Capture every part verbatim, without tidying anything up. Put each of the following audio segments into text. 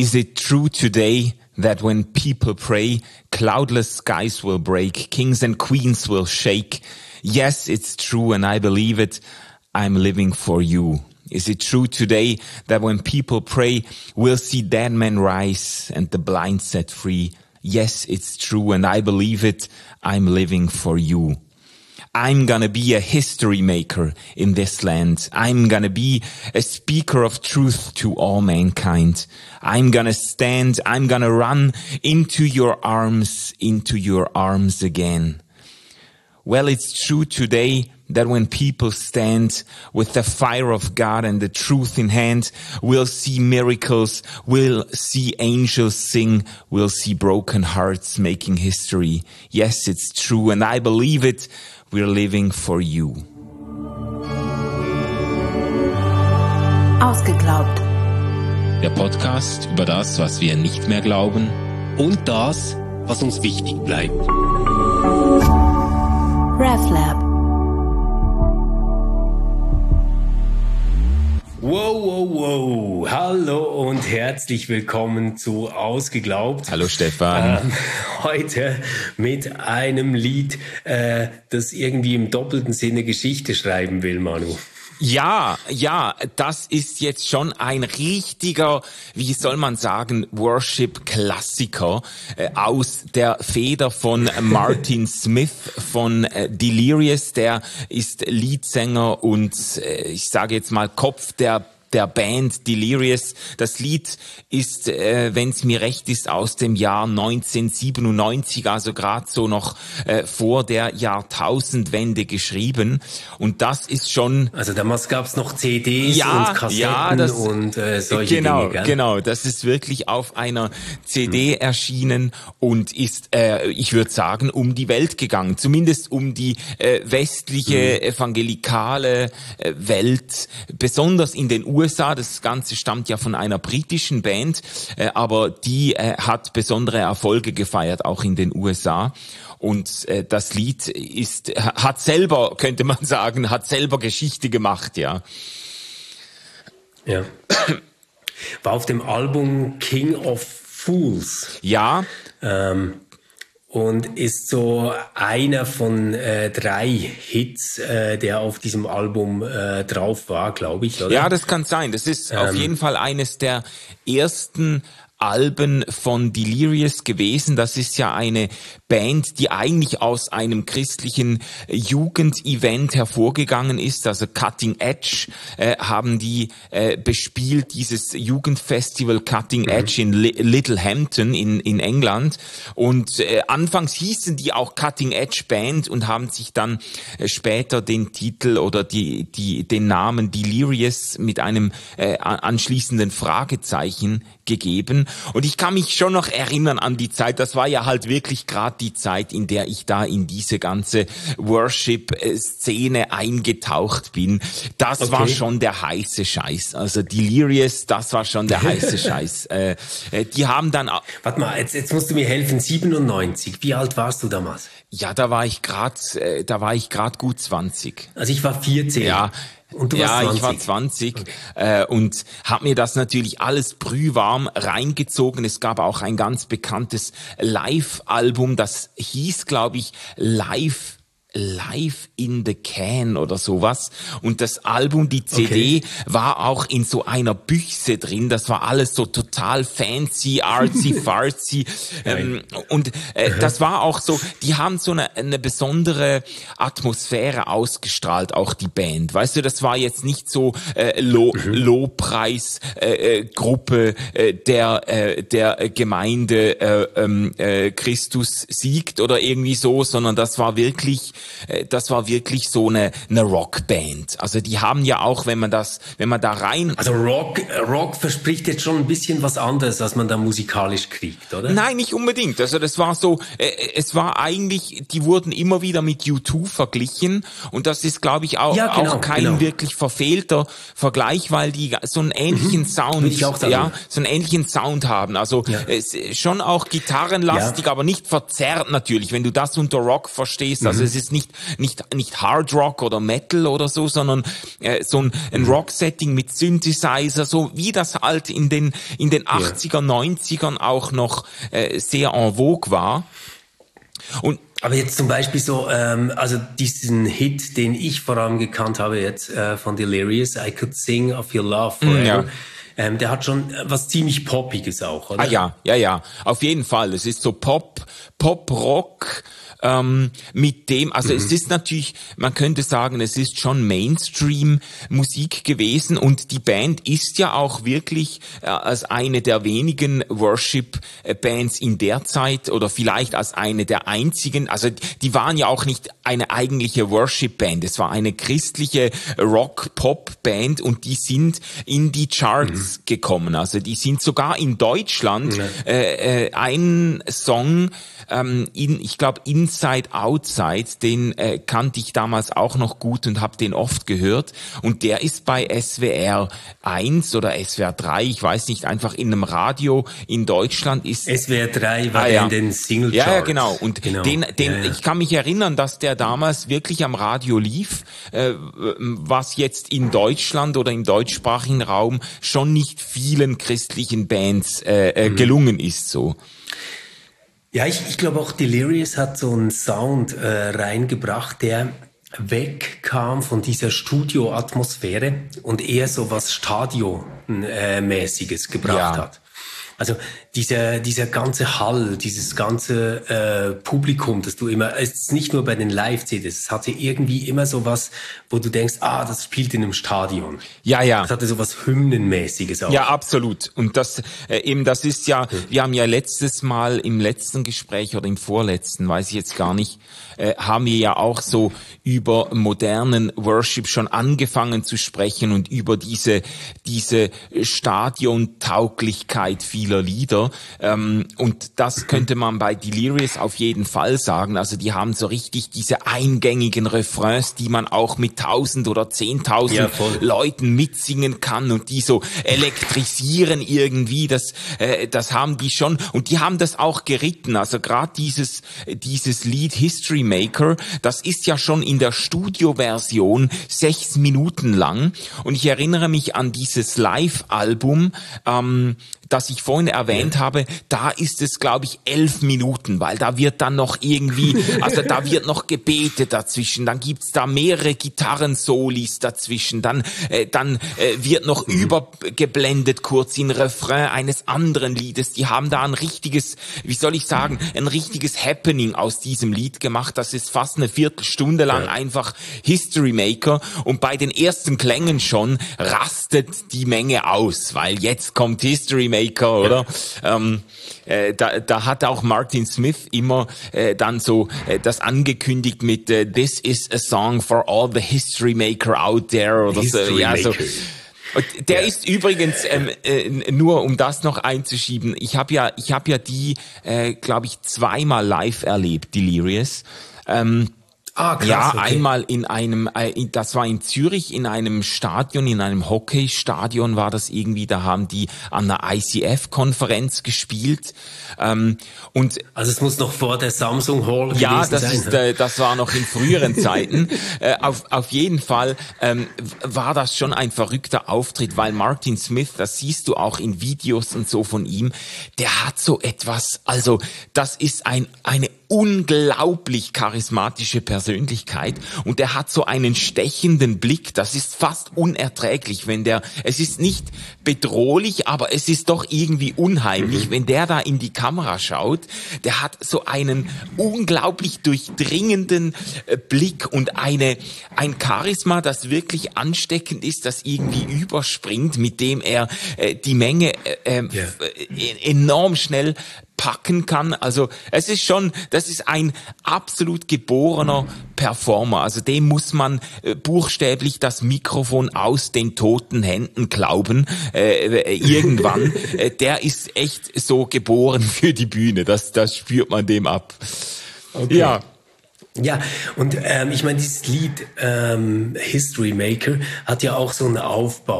Is it true today that when people pray, cloudless skies will break, kings and queens will shake? Yes, it's true and I believe it. I'm living for you. Is it true today that when people pray, we'll see dead men rise and the blind set free? Yes, it's true and I believe it. I'm living for you. I'm gonna be a history maker in this land. I'm gonna be a speaker of truth to all mankind. I'm gonna stand, I'm gonna run into your arms, into your arms again. Well, it's true today that when people stand with the fire of God and the truth in hand, we'll see miracles, we'll see angels sing, we'll see broken hearts making history. Yes, it's true and I believe it. We're living for you. Ausgeglaubt. Der Podcast über das, was wir nicht mehr glauben und das, was uns wichtig bleibt. RefLab. Wow, wow, wow. Hallo und herzlich willkommen zu Ausgeglaubt. Hallo Stefan. Ähm, heute mit einem Lied, äh, das irgendwie im doppelten Sinne Geschichte schreiben will, Manu. Ja, ja, das ist jetzt schon ein richtiger, wie soll man sagen, Worship-Klassiker äh, aus der Feder von Martin Smith von äh, Delirious. Der ist Leadsänger und äh, ich sage jetzt mal Kopf der der Band Delirious. Das Lied ist, äh, wenn es mir recht ist, aus dem Jahr neunzehnhundertsiebenundneunzig, also gerade so noch äh, vor der Jahrtausendwende geschrieben. Und das ist schon... Also damals gab es noch C Ds ja, und Kassetten ja, das, und äh, solche genau, Dinge, gell? Genau, das ist wirklich auf einer C D hm. erschienen und ist, äh, ich würde sagen, um die Welt gegangen. Zumindest um die äh, westliche, hm. evangelikale äh, Welt, besonders in den U S A. U S A, das Ganze stammt ja von einer britischen Band, äh, aber die äh, hat besondere Erfolge gefeiert, auch in den U S A. Und äh, das Lied ist, hat selber, könnte man sagen, hat selber Geschichte gemacht, ja. Ja. War auf dem Album King of Fools. Ja. Ähm, Und ist so einer von äh, drei Hits, äh, der auf diesem Album äh, drauf war, glaube ich, oder? Ja, das kann sein. Das ist ähm. auf jeden Fall eines der ersten Alben von Delirious gewesen. Das ist ja eine Band, die eigentlich aus einem christlichen Jugendevent hervorgegangen ist. Also Cutting Edge äh, haben die äh, bespielt, dieses Jugendfestival Cutting mhm. Edge in Li- Littlehampton in, in England. Und äh, anfangs hießen die auch Cutting Edge Band und haben sich dann äh, später den Titel oder die, die, den Namen Delirious mit einem äh, anschließenden Fragezeichen gegeben. Und ich kann mich schon noch erinnern an die Zeit, das war ja halt wirklich gerade die Zeit, in der ich da in diese ganze Worship-Szene eingetaucht bin. Das okay. war schon der heiße Scheiß. Also Delirious, das war schon der heiße Scheiß. Äh, die haben dann... Warte mal, jetzt, jetzt musst du mir helfen, siebenundneunzig. Wie alt warst du damals? Ja, da war ich gerade, äh, da war ich gerade gut zwanzig. Also ich war vierzehn. Ja. Und du ja, warst zwanzig. Ich war zwanzig okay. äh, und habe mir das natürlich alles brühwarm reingezogen. Es gab auch ein ganz bekanntes Live-Album, das hieß, glaube ich, Live Live in the Can oder sowas. Und das Album, die C D, okay. war auch in so einer Büchse drin. Das war alles so total fancy, artsy, fartsy. ähm, und äh, das war auch so, die haben so eine, eine besondere Atmosphäre ausgestrahlt, auch die Band. Weißt du, das war jetzt nicht so äh, Lo- mhm. Lobpreis-Gruppe äh, äh, der, äh, der Gemeinde äh, äh, Christus siegt oder irgendwie so, sondern das war wirklich das war wirklich so eine, eine Rockband. Also die haben ja auch, wenn man das, wenn man da rein... Also Rock, Rock verspricht jetzt schon ein bisschen was anderes, als man da musikalisch kriegt, oder? Nein, nicht unbedingt. Also das war so, äh, es war eigentlich, die wurden immer wieder mit U zwei verglichen und das ist, glaube ich, auch, ja, genau, auch kein genau. wirklich verfehlter Vergleich, weil die so einen ähnlichen mhm. Sound, ja, so einen ähnlichen Sound haben. Also ja. es, schon auch gitarrenlastig, ja. aber nicht verzerrt natürlich, wenn du das unter Rock verstehst. Also mhm. es ist nicht nicht nicht Hard Rock oder Metal oder so, sondern äh, so ein, ein Rock-Setting mit Synthesizer, so wie das halt in den in den achtziger, neunzigern auch noch äh, sehr en vogue war. Und aber jetzt zum Beispiel so, ähm, also diesen Hit, den ich vor allem gekannt habe jetzt äh, von Delirious, I Could Sing of Your Love Forever, ja. ähm, der hat schon was ziemlich Poppiges auch, oder? Ah ja, ja, ja, auf jeden Fall. Es ist so Pop, Pop-Rock, ähm, mit dem, also mhm. es ist natürlich, man könnte sagen, es ist schon Mainstream-Musik gewesen und die Band ist ja auch wirklich äh, als eine der wenigen Worship-Bands in der Zeit oder vielleicht als eine der einzigen, also die waren ja auch nicht eine eigentliche Worship-Band, es war eine christliche Rock-Pop-Band und die sind in die Charts mhm. gekommen, also die sind sogar in Deutschland, mhm. äh, äh, ein Song, ähm, in, ich glaube Inside Outside, den äh, kannte ich damals auch noch gut und habe den oft gehört und der ist bei S W R eins oder S W R drei, ich weiß nicht, einfach in einem Radio in Deutschland ist... S W R drei war ah, ja ja. in den Single Ja, Charts. ja, genau. Und genau. den, den, ja, ja. ich kann mich erinnern, dass der damals wirklich am Radio lief, äh, was jetzt in Deutschland oder im deutschsprachigen Raum schon nicht vielen christlichen Bands äh, äh, mhm. gelungen ist, so. Ja, ich, ich glaube auch Delirious hat so einen Sound äh, reingebracht, der wegkam von dieser Studio-Atmosphäre und eher so was Stadionmäßiges gebracht ja. hat. Also dieser dieser ganze Hall, dieses ganze äh, Publikum, das du immer, es ist nicht nur bei den Live-C Ds, es hatte irgendwie immer so was, wo du denkst, ah, das spielt in einem Stadion. Ja, ja. Es hatte so was Hymnenmäßiges auch. Ja, absolut. Und das äh, eben, das ist ja, wir haben ja letztes Mal im letzten Gespräch oder im vorletzten, weiß ich jetzt gar nicht, äh, haben wir ja auch so über modernen Worship schon angefangen zu sprechen und über diese diese Stadiontauglichkeit vieler Lieder. Ähm, und das könnte man bei Delirious auf jeden Fall sagen. Also die haben so richtig diese eingängigen Refrains, die man auch mit tausend oder zehntausend ja, Leuten mitsingen kann und die so elektrisieren irgendwie. Das, äh, das haben die schon und die haben das auch geritten. Also gerade dieses dieses Lied History Maker, das ist ja schon in der Studioversion sechs Minuten lang. Und ich erinnere mich an dieses Live-Album, ähm, das ich vorhin erwähnt habe, da ist es, glaube ich, elf Minuten, weil da wird dann noch irgendwie, also da wird noch gebetet dazwischen, dann gibt's da mehrere Gitarrensolis dazwischen, dann äh, dann äh, wird noch mhm. übergeblendet kurz in Refrain eines anderen Liedes. Die haben da ein richtiges, wie soll ich sagen, ein richtiges Happening aus diesem Lied gemacht. Das ist fast eine Viertelstunde lang ja. einfach History Maker und bei den ersten Klängen schon rastet die Menge aus, weil jetzt kommt History Maker, oder? Ja. Ähm, äh, da, da hat auch Martin Smith immer äh, dann so äh, das angekündigt mit äh, This is a song for all the history maker out there oder so. Ja, so. Und der ja. ist übrigens ähm, äh, nur um das noch einzuschieben. Ich habe ja, ich habe ja die, äh, glaube ich, zweimal live erlebt, Delirious. Ähm, Ah, krass, ja, okay. einmal in einem, äh, das war in Zürich, in einem Stadion, in einem Hockeystadion war das irgendwie, da haben die an einer I C F-Konferenz gespielt. Ähm, und also es muss noch vor der Samsung Hall ja, gewesen das sein. ist, äh, das war noch in früheren Zeiten. Äh, auf, auf jeden Fall ähm, war das schon ein verrückter Auftritt, weil Martin Smith, das siehst du auch in Videos und so von ihm, der hat so etwas, also das ist ein eine unglaublich charismatische Persönlichkeit und der hat so einen stechenden Blick, das ist fast unerträglich, wenn der, es ist nicht bedrohlich, aber es ist doch irgendwie unheimlich, mhm. wenn der da in die Kamera schaut, der hat so einen unglaublich durchdringenden äh, Blick und eine, ein Charisma, das wirklich ansteckend ist, das irgendwie überspringt, mit dem er äh, die Menge äh, äh, yeah. enorm schnell packen kann. Also es ist schon, das ist ein absolut geborener Performer. Also dem muss man äh, buchstäblich das Mikrofon aus den toten Händen klauben. Äh, irgendwann. äh, der ist echt so geboren für die Bühne. Das, das spürt man dem ab. Okay. Ja. Ja, und ähm, ich meine, dieses Lied ähm, History Maker hat ja auch so einen Aufbau,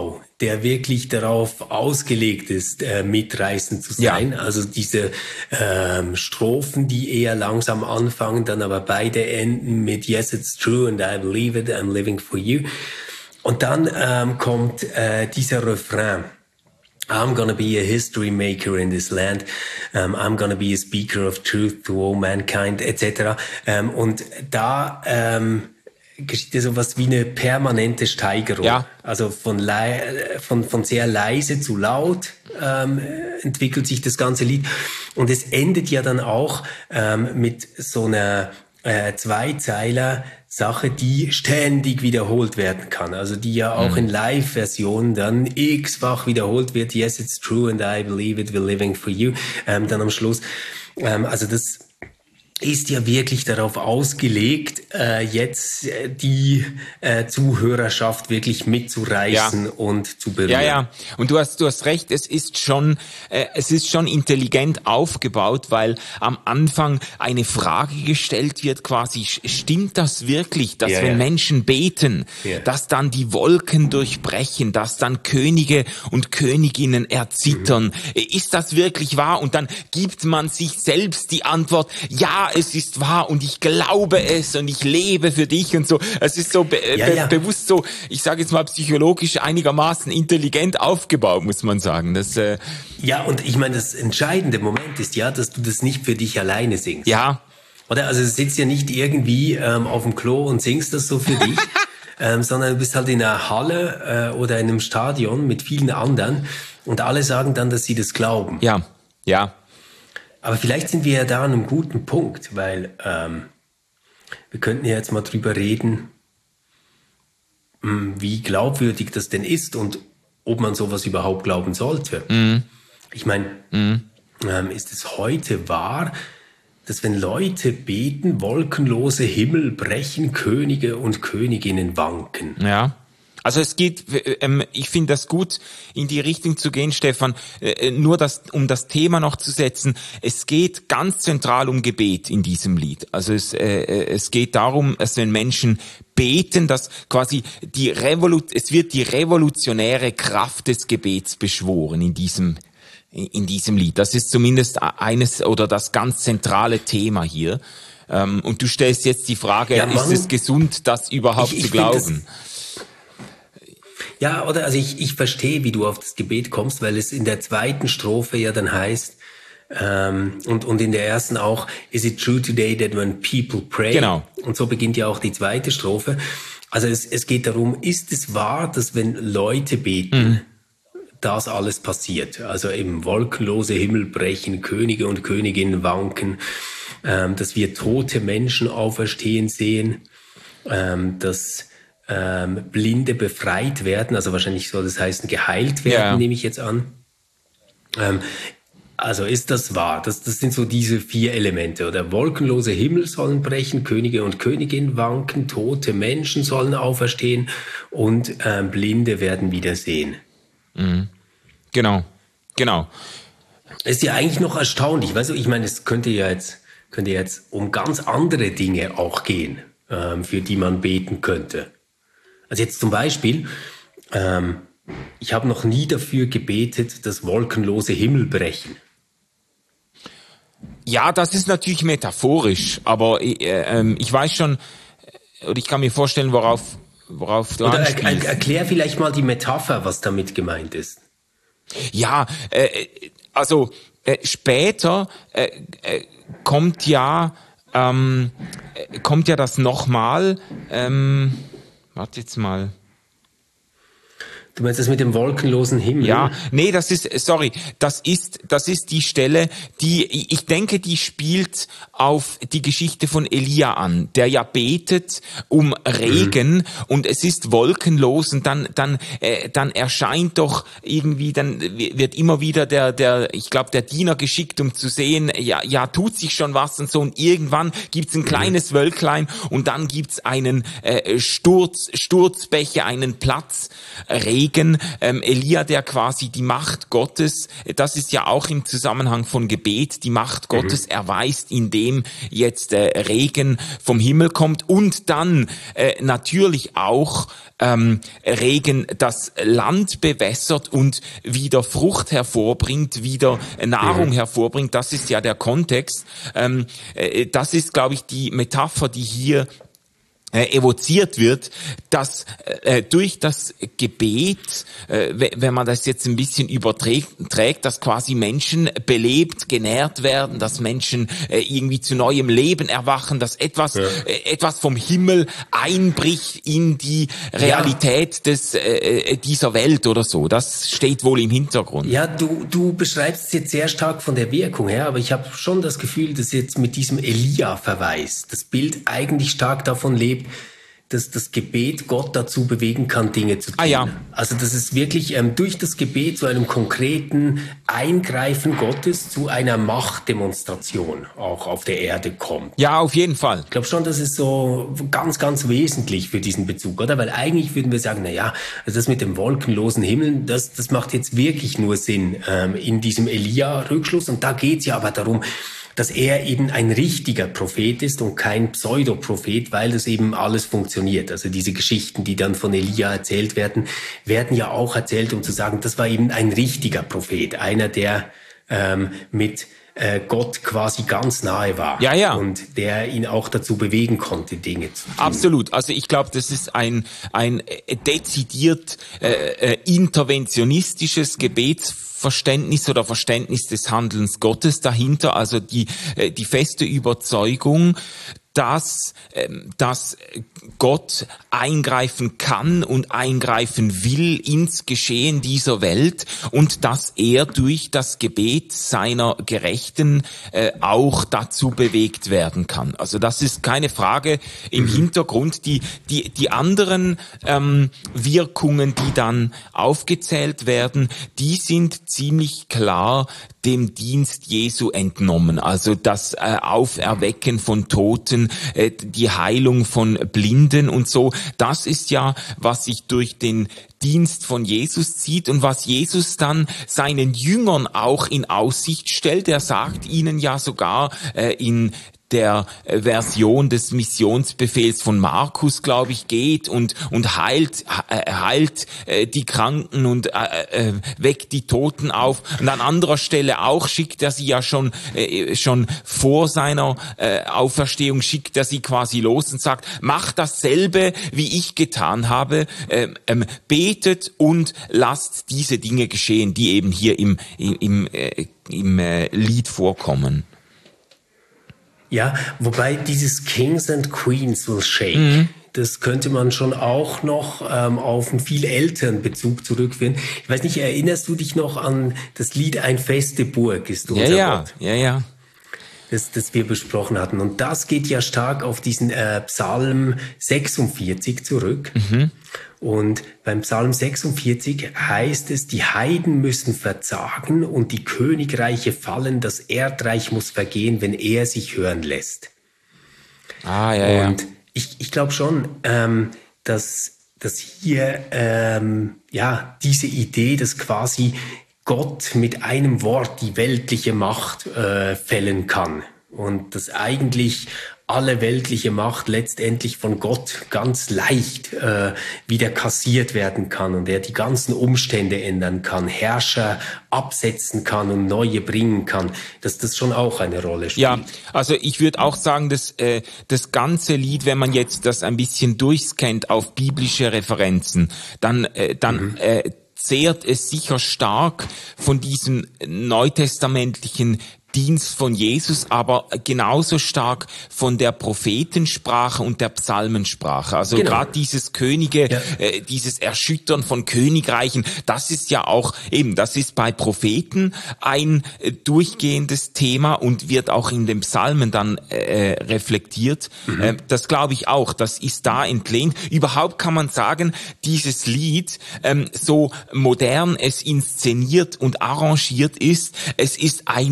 der wirklich darauf ausgelegt ist, äh, mitreißend zu sein. Ja. Also diese ähm, Strophen, die eher langsam anfangen, dann aber beide enden mit Yes, it's true and I believe it, I'm living for you. Und dann ähm, kommt äh, dieser Refrain. I'm gonna be a history maker in this land. Um, I'm gonna be a speaker of truth to all mankind, et cetera. Um, und da ähm, geschieht ja sowas wie eine permanente Steigerung. Ja. Also von, lei- von, von sehr leise zu laut ähm, entwickelt sich das ganze Lied. Und es endet ja dann auch ähm, mit so einer äh, Zweizeiler Sache, die ständig wiederholt werden kann. Also die ja auch mhm. in Live-Versionen dann x-fach wiederholt wird. Yes, it's true and I believe it, we're living for you. Ähm, dann am Schluss. Ähm, also das ist ja wirklich darauf ausgelegt, äh, jetzt äh, die äh, Zuhörerschaft wirklich mitzureißen ja. und zu berühren. Ja, ja. Und du hast, du hast recht. Es ist schon, äh, es ist schon intelligent aufgebaut, weil am Anfang eine Frage gestellt wird, quasi, stimmt das wirklich, dass ja, wenn ja. Menschen beten, ja. dass dann die Wolken durchbrechen, dass dann Könige und Königinnen erzittern? Mhm. Ist das wirklich wahr? Und dann gibt man sich selbst die Antwort, ja, es ist wahr und ich glaube es und ich lebe für dich und so. Es ist so be- ja, be- ja. bewusst so, ich sage jetzt mal psychologisch einigermaßen intelligent aufgebaut, muss man sagen. Das, äh ja, und ich meine, das entscheidende Moment ist ja, dass du das nicht für dich alleine singst. Ja. Oder? Also du sitzt ja nicht irgendwie ähm, auf dem Klo und singst das so für dich, ähm, sondern du bist halt in einer Halle äh, oder in einem Stadion mit vielen anderen und alle sagen dann, dass sie das glauben. Ja, ja. Aber vielleicht sind wir ja da an einem guten Punkt, weil ähm, wir könnten ja jetzt mal drüber reden, mh, wie glaubwürdig das denn ist und ob man sowas überhaupt glauben sollte. Mhm. Ich meine, mhm. ähm, ist es heute wahr, dass wenn Leute beten, wolkenlose Himmel brechen, Könige und Königinnen wanken? Ja. Also es geht, ähm, ich finde das gut, in die Richtung zu gehen, Stefan, äh, nur das, um das Thema noch zu setzen. Es geht ganz zentral um Gebet in diesem Lied. Also es, äh, es geht darum, dass wenn Menschen beten, dass quasi die Revolut, es wird die revolutionäre Kraft des Gebets beschworen in diesem in diesem Lied. Das ist zumindest eines oder das ganz zentrale Thema hier. Ähm, und du stellst jetzt die Frage, ja, ist es gesund, das überhaupt ich, ich zu glauben? Ja, oder also ich, ich verstehe, wie du auf das Gebet kommst, weil es in der zweiten Strophe ja dann heißt, ähm, und, und in der ersten auch, is it true today that when people pray? Genau. Und so beginnt ja auch die zweite Strophe. Also es, es geht darum, ist es wahr, dass wenn Leute beten, mhm. das alles passiert? Also eben wolkenlose Himmel brechen, Könige und Königinnen wanken, ähm, dass wir tote Menschen auferstehen sehen, ähm, dass Ähm, Blinde befreit werden, also wahrscheinlich soll das heißen geheilt werden, ja. nehme ich jetzt an. Ähm, also ist das wahr? Das, das sind so diese vier Elemente. Oder wolkenlose Himmel sollen brechen, Könige und Königinnen wanken, tote Menschen sollen auferstehen und ähm, Blinde werden wieder sehen. Mhm. Genau, genau. Ist ja eigentlich noch erstaunlich. Weißt du, ich meine, es könnte ja jetzt, könnte jetzt um ganz andere Dinge auch gehen, ähm, für die man beten könnte. Also jetzt zum Beispiel, ähm, ich habe noch nie dafür gebetet, dass wolkenlose Himmel brechen. Ja, das ist natürlich metaphorisch, aber äh, äh, ich weiß schon, oder ich kann mir vorstellen, worauf, worauf du Oder anspielst. Er, erklär vielleicht mal die Metapher, was damit gemeint ist. Ja, äh, also äh, später äh, äh, kommt ja, ähm, äh, kommt ja das nochmal. Ähm, Warte jetzt mal. Du meinst das mit dem wolkenlosen Himmel? Ja, nee, das ist, sorry, das ist, das ist die Stelle, die, ich denke, die spielt auf die Geschichte von Elia an, der ja betet um Regen mhm. und es ist wolkenlos und dann, dann, äh, dann erscheint doch irgendwie, dann wird immer wieder der, der, ich glaube, der Diener geschickt, um zu sehen, ja, ja, tut sich schon was und so und irgendwann gibt's ein kleines mhm. Wölklein und dann gibt's einen äh, Sturz, Sturzbäche, einen Platz, Regen Regen, ähm, Elia, der quasi die Macht Gottes, das ist ja auch im Zusammenhang von Gebet, die Macht Gottes mhm. erweist, indem jetzt äh, Regen vom Himmel kommt und dann äh, natürlich auch ähm, Regen das Land bewässert und wieder Frucht hervorbringt, wieder Nahrung mhm. hervorbringt. Das ist ja der Kontext. Ähm, äh, das ist, glaube ich, die Metapher, die hier Äh, evoziert wird, dass äh, durch das Gebet, äh, wenn man das jetzt ein bisschen überträgt, trägt, dass quasi Menschen belebt, genährt werden, dass Menschen äh, irgendwie zu neuem Leben erwachen, dass etwas ja. äh, etwas vom Himmel einbricht in die Realität ja. des äh, dieser Welt oder so. Das steht wohl im Hintergrund. Ja, du du beschreibst es jetzt sehr stark von der Wirkung her, aber ich habe schon das Gefühl, dass jetzt mit diesem Elia-Verweis das Bild eigentlich stark davon lebt, dass das Gebet Gott dazu bewegen kann, Dinge zu tun. Ah, ja. Also dass es wirklich ähm, durch das Gebet zu einem konkreten Eingreifen Gottes, zu einer Machtdemonstration auch auf der Erde kommt. Ja, auf jeden Fall. Ich glaube schon, das ist so ganz, ganz wesentlich für diesen Bezug, oder? Weil eigentlich würden wir sagen, na ja, also das mit dem wolkenlosen Himmel, das, das macht jetzt wirklich nur Sinn ähm, in diesem Elia-Rückschluss. Und da geht's ja aber darum, dass er eben ein richtiger Prophet ist und kein Pseudoprophet, weil das eben alles funktioniert. Also diese Geschichten, die dann von Elia erzählt werden, werden ja auch erzählt, um zu sagen, das war eben ein richtiger Prophet, einer, der ähm, mit äh, Gott quasi ganz nahe war. Ja, ja. Und der ihn auch dazu bewegen konnte, Dinge zu tun. Absolut. Also ich glaube, das ist ein ein dezidiert äh, interventionistisches Gebets Verständnis oder Verständnis des Handelns Gottes dahinter, also die die feste Überzeugung, dass dass Gott eingreifen kann und eingreifen will ins Geschehen dieser Welt und dass er durch das Gebet seiner Gerechten äh, auch dazu bewegt werden kann. Also das ist keine Frage im mhm. Hintergrund. Die die die anderen ähm, Wirkungen, die dann aufgezählt werden, die sind ziemlich klar dem Dienst Jesu entnommen. Also das äh, Auferwecken von Toten, äh, die Heilung von Blinden und so. Das ist ja, was sich durch den Dienst von Jesus zieht und was Jesus dann seinen Jüngern auch in Aussicht stellt. Er sagt ihnen ja sogar äh, in der Version des Missionsbefehls von Markus, glaube ich, geht und und heilt äh, heilt äh, die Kranken und äh, äh, weckt die Toten auf. Und an anderer Stelle auch schickt er sie ja schon äh, schon vor seiner äh, Auferstehung, schickt er sie quasi los und sagt, macht dasselbe, wie ich getan habe, äh, ähm, betet und lasst diese Dinge geschehen, die eben hier im im im, äh, im äh, Lied vorkommen. Ja, wobei dieses Kings and Queens will shake, mhm. das könnte man schon auch noch ähm, auf einen viel älteren Bezug zurückführen. Ich weiß nicht, erinnerst du dich noch an das Lied Ein feste Burg ist unser ja, ja, Gott? Ja, ja. Das, das wir besprochen hatten. Und das geht ja stark auf diesen äh, Psalm sechsundvierzig zurück. Mhm. Und beim Psalm sechsundvierzig heißt es, die Heiden müssen verzagen und die Königreiche fallen, das Erdreich muss vergehen, wenn er sich hören lässt. Ah, ja, ja. Und ich, ich glaube schon, ähm, dass, dass hier ähm, ja diese Idee, dass quasi Gott mit einem Wort die weltliche Macht äh, fällen kann und dass eigentlich alle weltliche Macht letztendlich von Gott ganz leicht äh, wieder kassiert werden kann und er die ganzen Umstände ändern kann, Herrscher absetzen kann und neue bringen kann, dass das schon auch eine Rolle spielt. Ja, also ich würde auch sagen, dass äh, das ganze Lied, wenn man jetzt das ein bisschen durchscannt auf biblische Referenzen, dann äh, dann mhm. äh, zehrt es sicher stark von diesem neutestamentlichen Dienst von Jesus, aber genauso stark von der Prophetensprache und der Psalmensprache. Also genau. Gerade dieses Könige, ja. äh, dieses Erschüttern von Königreichen, das ist ja auch eben, das ist bei Propheten ein äh, durchgehendes Thema und wird auch in den Psalmen dann äh, reflektiert. Mhm. Äh, das glaube ich auch, das ist da entlehnt. Überhaupt kann man sagen, dieses Lied, ähm, so modern es inszeniert und arrangiert ist, es ist eigentlich völlig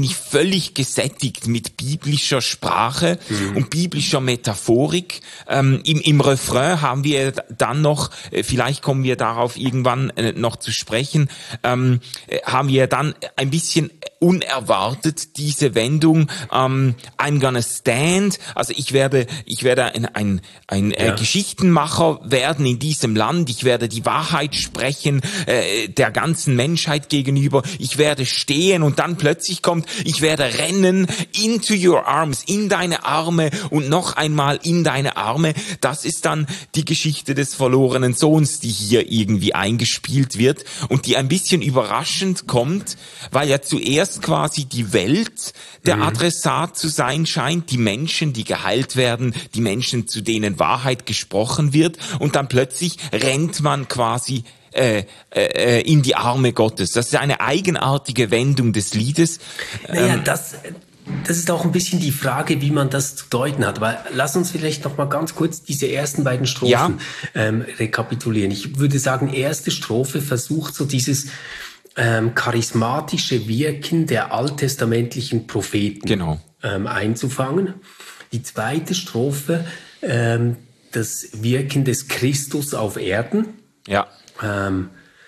völlig gesättigt mit biblischer Sprache mhm. und biblischer Metaphorik. Ähm, im, im Refrain haben wir dann noch, äh, vielleicht kommen wir darauf irgendwann äh, noch zu sprechen, ähm, äh, haben wir dann ein bisschen unerwartet diese Wendung, ähm, I'm gonna stand, also ich werde, ich werde ein, ein, ein äh, ja. Geschichtenmacher werden in diesem Land, ich werde die Wahrheit sprechen, äh, der ganzen Menschheit gegenüber, ich werde stehen und dann plötzlich kommt, ich werde rennen into your arms, in deine Arme und noch einmal in deine Arme. Das ist dann die Geschichte des verlorenen Sohns, die hier irgendwie eingespielt wird und die ein bisschen überraschend kommt, weil ja zuerst quasi die Welt der mhm. Adressat zu sein scheint, die Menschen, die geheilt werden, die Menschen, zu denen Wahrheit gesprochen wird und dann plötzlich rennt man quasi äh, äh, in die Arme Gottes. Das ist eine eigenartige Wendung des Liedes. Naja, ähm, das... Das ist auch ein bisschen die Frage, wie man das zu deuten hat. Aber lass uns vielleicht noch mal ganz kurz diese ersten beiden Strophen ja. ähm, rekapitulieren. Ich würde sagen, erste Strophe versucht so dieses ähm, charismatische Wirken der alttestamentlichen Propheten genau. ähm, einzufangen. Die zweite Strophe, ähm, das Wirken des Christus auf Erden. Ja. Ähm,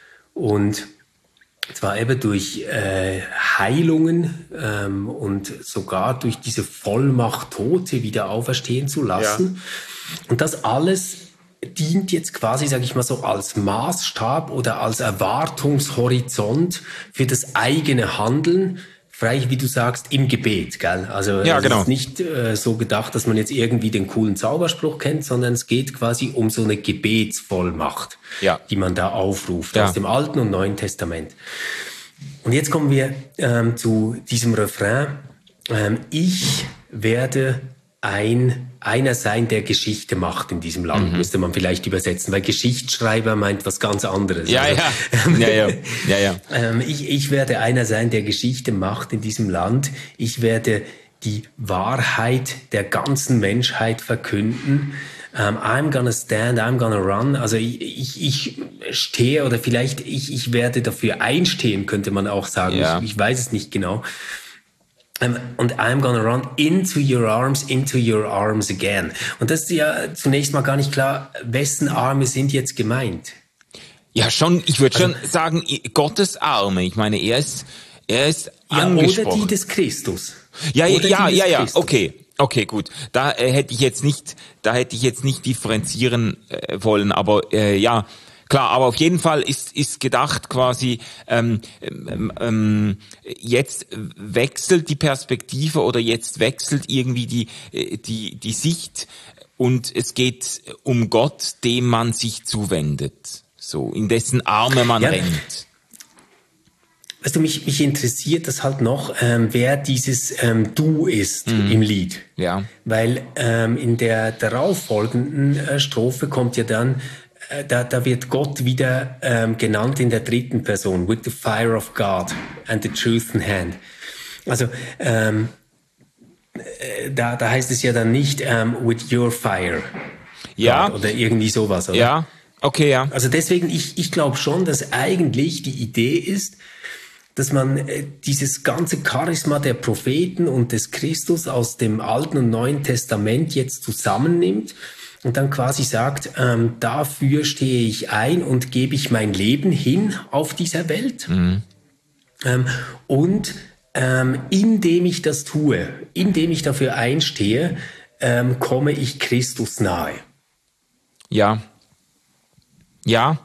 und zwar eben durch äh, Heilungen ähm, und sogar durch diese Vollmacht, Tote wieder auferstehen zu lassen. Ja. Und das alles dient jetzt quasi, sage ich mal so, als Maßstab oder als Erwartungshorizont für das eigene Handeln, frei, wie du sagst, im Gebet, gell? Also ja, es genau. ist nicht äh, so gedacht, dass man jetzt irgendwie den coolen Zauberspruch kennt, sondern es geht quasi um so eine Gebetsvollmacht, ja. die man da aufruft, ja. aus dem Alten und Neuen Testament. Und jetzt kommen wir ähm, zu diesem Refrain. Ähm, ich werde ein einer sein, der Geschichte macht in diesem Land, mhm. müsste man vielleicht übersetzen, weil Geschichtsschreiber meint was ganz anderes. Ja, also, ja, ja, ja, ja, ja. ähm, ich, ich werde einer sein, der Geschichte macht in diesem Land. Ich werde die Wahrheit der ganzen Menschheit verkünden. Um, I'm gonna stand, I'm gonna run. Also ich, ich, ich stehe oder vielleicht ich, ich werde dafür einstehen, könnte man auch sagen. Ja. Ich, ich weiß es nicht genau. Um, und I'm gonna run into your arms, into your arms again. Und das ist ja zunächst mal gar nicht klar, wessen Arme sind jetzt gemeint? Ja, schon, ich würde also, schon sagen, Gottes Arme. Ich meine, er ist, er ist ja, angesprochen. Oder die des Christus. Ja, oder ja, ja, ja, Christus. okay. Okay, gut. Da äh, hätte ich jetzt nicht, da hätte ich jetzt nicht differenzieren äh, wollen, aber äh, ja, klar. Aber auf jeden Fall ist ist gedacht quasi ähm, ähm, ähm, jetzt wechselt die Perspektive oder jetzt wechselt irgendwie die äh, die die Sicht und es geht um Gott, dem man sich zuwendet, so in dessen Arme man ja. rennt. Weißt du, mich, mich interessiert das halt noch, ähm, wer dieses ähm, Du ist mhm. im Lied. Ja. Weil ähm, in der darauffolgenden äh, Strophe kommt ja dann, äh, da, da wird Gott wieder ähm, genannt in der dritten Person, with the fire of God and the truth in hand. Also ähm, äh, da, da heißt es ja dann nicht ähm, with your fire. Ja. God, oder irgendwie sowas, oder? Ja, okay, ja. Also deswegen, ich, ich glaube schon, dass eigentlich die Idee ist, dass man äh, dieses ganze Charisma der Propheten und des Christus aus dem Alten und Neuen Testament jetzt zusammennimmt und dann quasi sagt, ähm, dafür stehe ich ein und gebe ich mein Leben hin auf dieser Welt. Mhm. Ähm, und ähm, indem ich das tue, indem ich dafür einstehe, ähm, komme ich Christus nahe. Ja. Ja.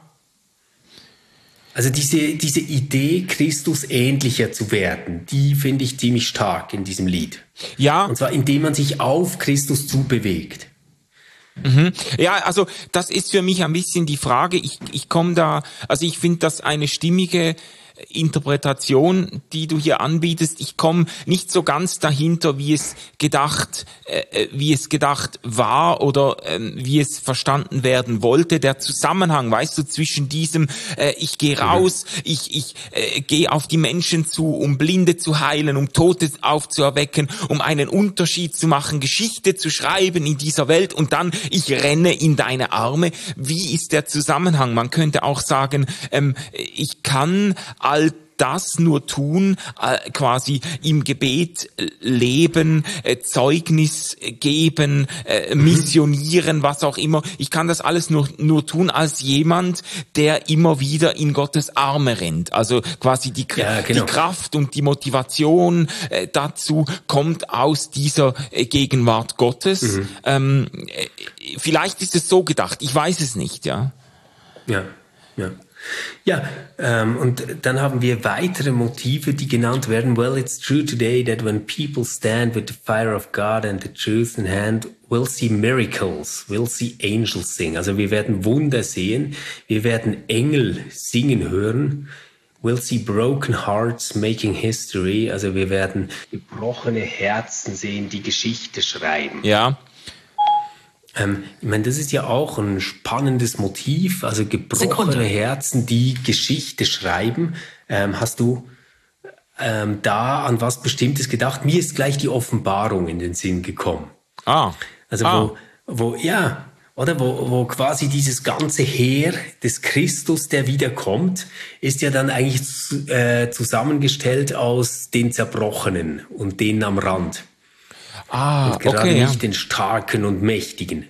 Also diese, diese Idee, Christus ähnlicher zu werden, die finde ich ziemlich stark in diesem Lied. Ja. Und zwar, indem man sich auf Christus zubewegt. Mhm. Ja, also das ist für mich ein bisschen die Frage. Ich, ich komme da, also ich finde das eine stimmige Interpretation, die du hier anbietest. Ich komme nicht so ganz dahinter, wie es gedacht, äh, wie es gedacht war oder äh, wie es verstanden werden wollte. Der Zusammenhang, weißt du, zwischen diesem, äh, ich gehe raus, mhm. ich ich äh, gehe auf die Menschen zu, um Blinde zu heilen, um Tote aufzuerwecken, um einen Unterschied zu machen, Geschichte zu schreiben in dieser Welt und dann ich renne in deine Arme. Wie ist der Zusammenhang? Man könnte auch sagen, ähm, ich kann all das nur tun, äh, quasi im Gebet leben, äh, Zeugnis geben, äh, missionieren, was auch immer. Ich kann das alles nur, nur tun als jemand, der immer wieder in Gottes Arme rennt. Also quasi die, ja, genau. die Kraft und die Motivation äh, dazu kommt aus dieser äh, Gegenwart Gottes. Mhm. Ähm, äh, vielleicht ist es so gedacht, ich weiß es nicht, ja. Ja, ja. Ja, ähm, und dann haben wir weitere Motive, die genannt werden. Well, it's true today that when people stand with the fire of God and the truth in hand, we'll see miracles, we'll see angels sing. Also wir werden Wunder sehen, wir werden Engel singen hören. We'll see broken hearts making history. Also wir werden gebrochene Herzen sehen, die Geschichte schreiben. Ja. Ähm, ich meine, das ist ja auch ein spannendes Motiv, also gebrochene Sekunde. Herzen, die Geschichte schreiben. Ähm, hast du ähm, da an was Bestimmtes gedacht? Mir ist gleich die Offenbarung in den Sinn gekommen. Ah. Also ah. wo, wo, ja, oder wo, wo quasi dieses ganze Heer des Christus, der wiederkommt, ist ja dann eigentlich äh, zusammengestellt aus den Zerbrochenen und denen am Rand. Ah, und gerade okay, nicht ja. den Starken und Mächtigen.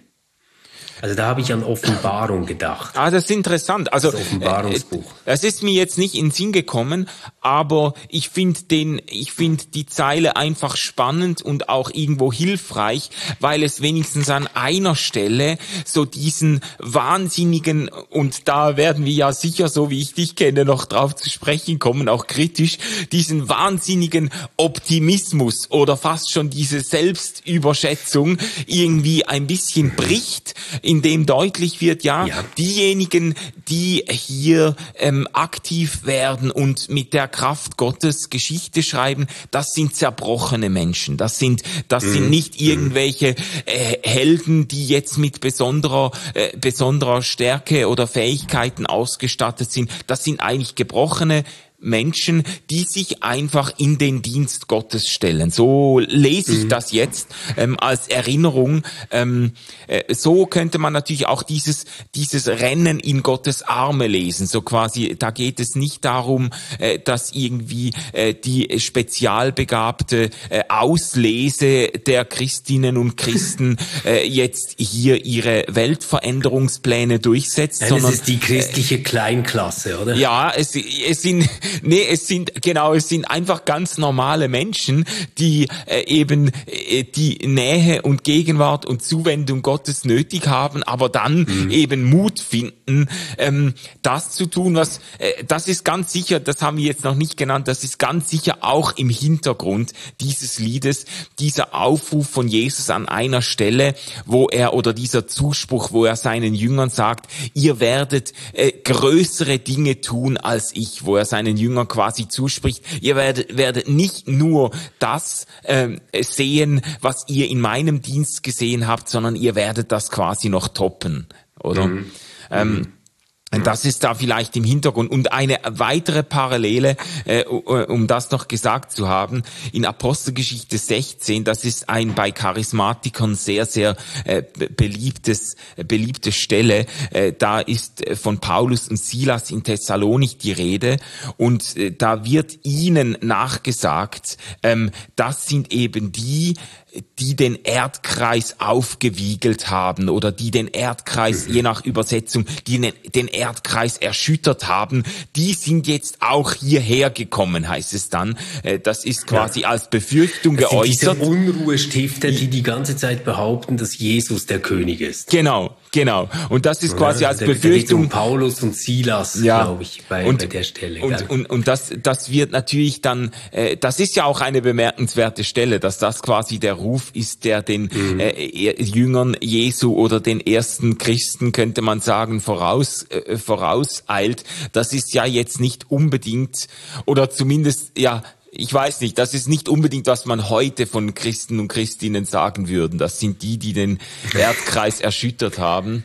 Also da habe ich an Offenbarung gedacht. Ah, das ist interessant. Also das Offenbarungsbuch. Äh, das ist mir jetzt nicht in den Sinn gekommen, aber ich finde den, ich finde die Zeile einfach spannend und auch irgendwo hilfreich, weil es wenigstens an einer Stelle so diesen wahnsinnigen, und da werden wir ja sicher, so wie ich dich kenne, noch drauf zu sprechen kommen, auch kritisch, diesen wahnsinnigen Optimismus oder fast schon diese Selbstüberschätzung irgendwie ein bisschen bricht, in dem deutlich wird, ja, ja. diejenigen, die hier ähm, aktiv werden und mit der Kraft Gottes Geschichte schreiben, das sind zerbrochene Menschen. Das sind, das mhm. sind nicht irgendwelche äh, Helden, die jetzt mit besonderer, äh, besonderer Stärke oder Fähigkeiten ausgestattet sind. Das sind eigentlich gebrochene Menschen, die sich einfach in den Dienst Gottes stellen. So lese ich mhm. das jetzt ähm, als Erinnerung. Ähm, äh, so könnte man natürlich auch dieses dieses Rennen in Gottes Arme lesen. So quasi, da geht es nicht darum, äh, dass irgendwie äh, die spezialbegabte äh, Auslese der Christinnen und Christen äh, jetzt hier ihre Weltveränderungspläne durchsetzt. Nein, sondern es ist die christliche äh, Kleinklasse, oder? Ja, es, es sind Nee, es sind, genau, es sind einfach ganz normale Menschen, die äh, eben äh, die Nähe und Gegenwart und Zuwendung Gottes nötig haben, aber dann mhm. eben Mut finden, ähm, das zu tun, was, äh, das ist ganz sicher, das haben wir jetzt noch nicht genannt, das ist ganz sicher auch im Hintergrund dieses Liedes, dieser Aufruf von Jesus an einer Stelle, wo er, oder dieser Zuspruch, wo er seinen Jüngern sagt, ihr werdet äh, größere Dinge tun als ich, wo er seinen Jüngern quasi zuspricht, ihr werdet, werdet nicht nur das ähm, sehen, was ihr in meinem Dienst gesehen habt, sondern ihr werdet das quasi noch toppen, oder? Mhm. Ähm, Das ist da vielleicht im Hintergrund. Und eine weitere Parallele, äh, um das noch gesagt zu haben, in Apostelgeschichte sechzehn, das ist ein bei Charismatikern sehr, sehr äh, beliebtes, beliebte Stelle. Äh, da ist von Paulus und Silas in Thessalonik die Rede und äh, da wird ihnen nachgesagt, ähm, das sind eben die, die den Erdkreis aufgewiegelt haben oder die den Erdkreis, je nach Übersetzung, die den Erdkreis erschüttert haben, die sind jetzt auch hierher gekommen, heißt es dann. Das ist quasi ja. als Befürchtung das geäußert. Sind diese Unruhestifter, die die ganze Zeit behaupten, dass Jesus der König ist. Genau. Genau. Und das ist quasi ja, als der, Befürchtung. Der Paulus und Silas, ja. glaube ich, bei, und, bei der Stelle. Und, und, und das, das wird natürlich dann, äh, das ist ja auch eine bemerkenswerte Stelle, dass das quasi der Ruf ist, der den mhm. äh, Jüngern Jesu oder den ersten Christen, könnte man sagen, voraus, äh, vorauseilt. Das ist ja jetzt nicht unbedingt, oder zumindest, ja, ich weiß nicht, das ist nicht unbedingt, was man heute von Christen und Christinnen sagen würden. Das sind die, die den Erdkreis erschüttert haben.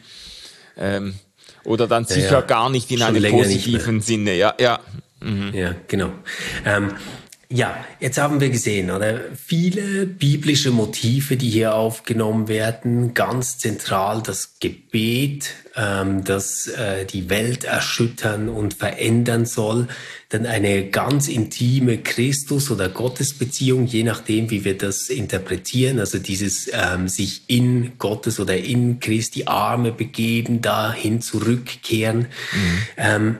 Ähm, oder dann sicher ja, ja. gar nicht in Schon einem positiven Sinne. Ja, ja. Mhm. Ja, genau. Ähm, Ja, jetzt haben wir gesehen, oder? Viele biblische Motive, die hier aufgenommen werden. Ganz zentral das Gebet, ähm, das äh, die Welt erschüttern und verändern soll. Dann eine ganz intime Christus- oder Gottesbeziehung, je nachdem, wie wir das interpretieren. Also dieses ähm, sich in Gottes oder in Christi Arme begeben, dahin zurückkehren. Mhm. Ähm,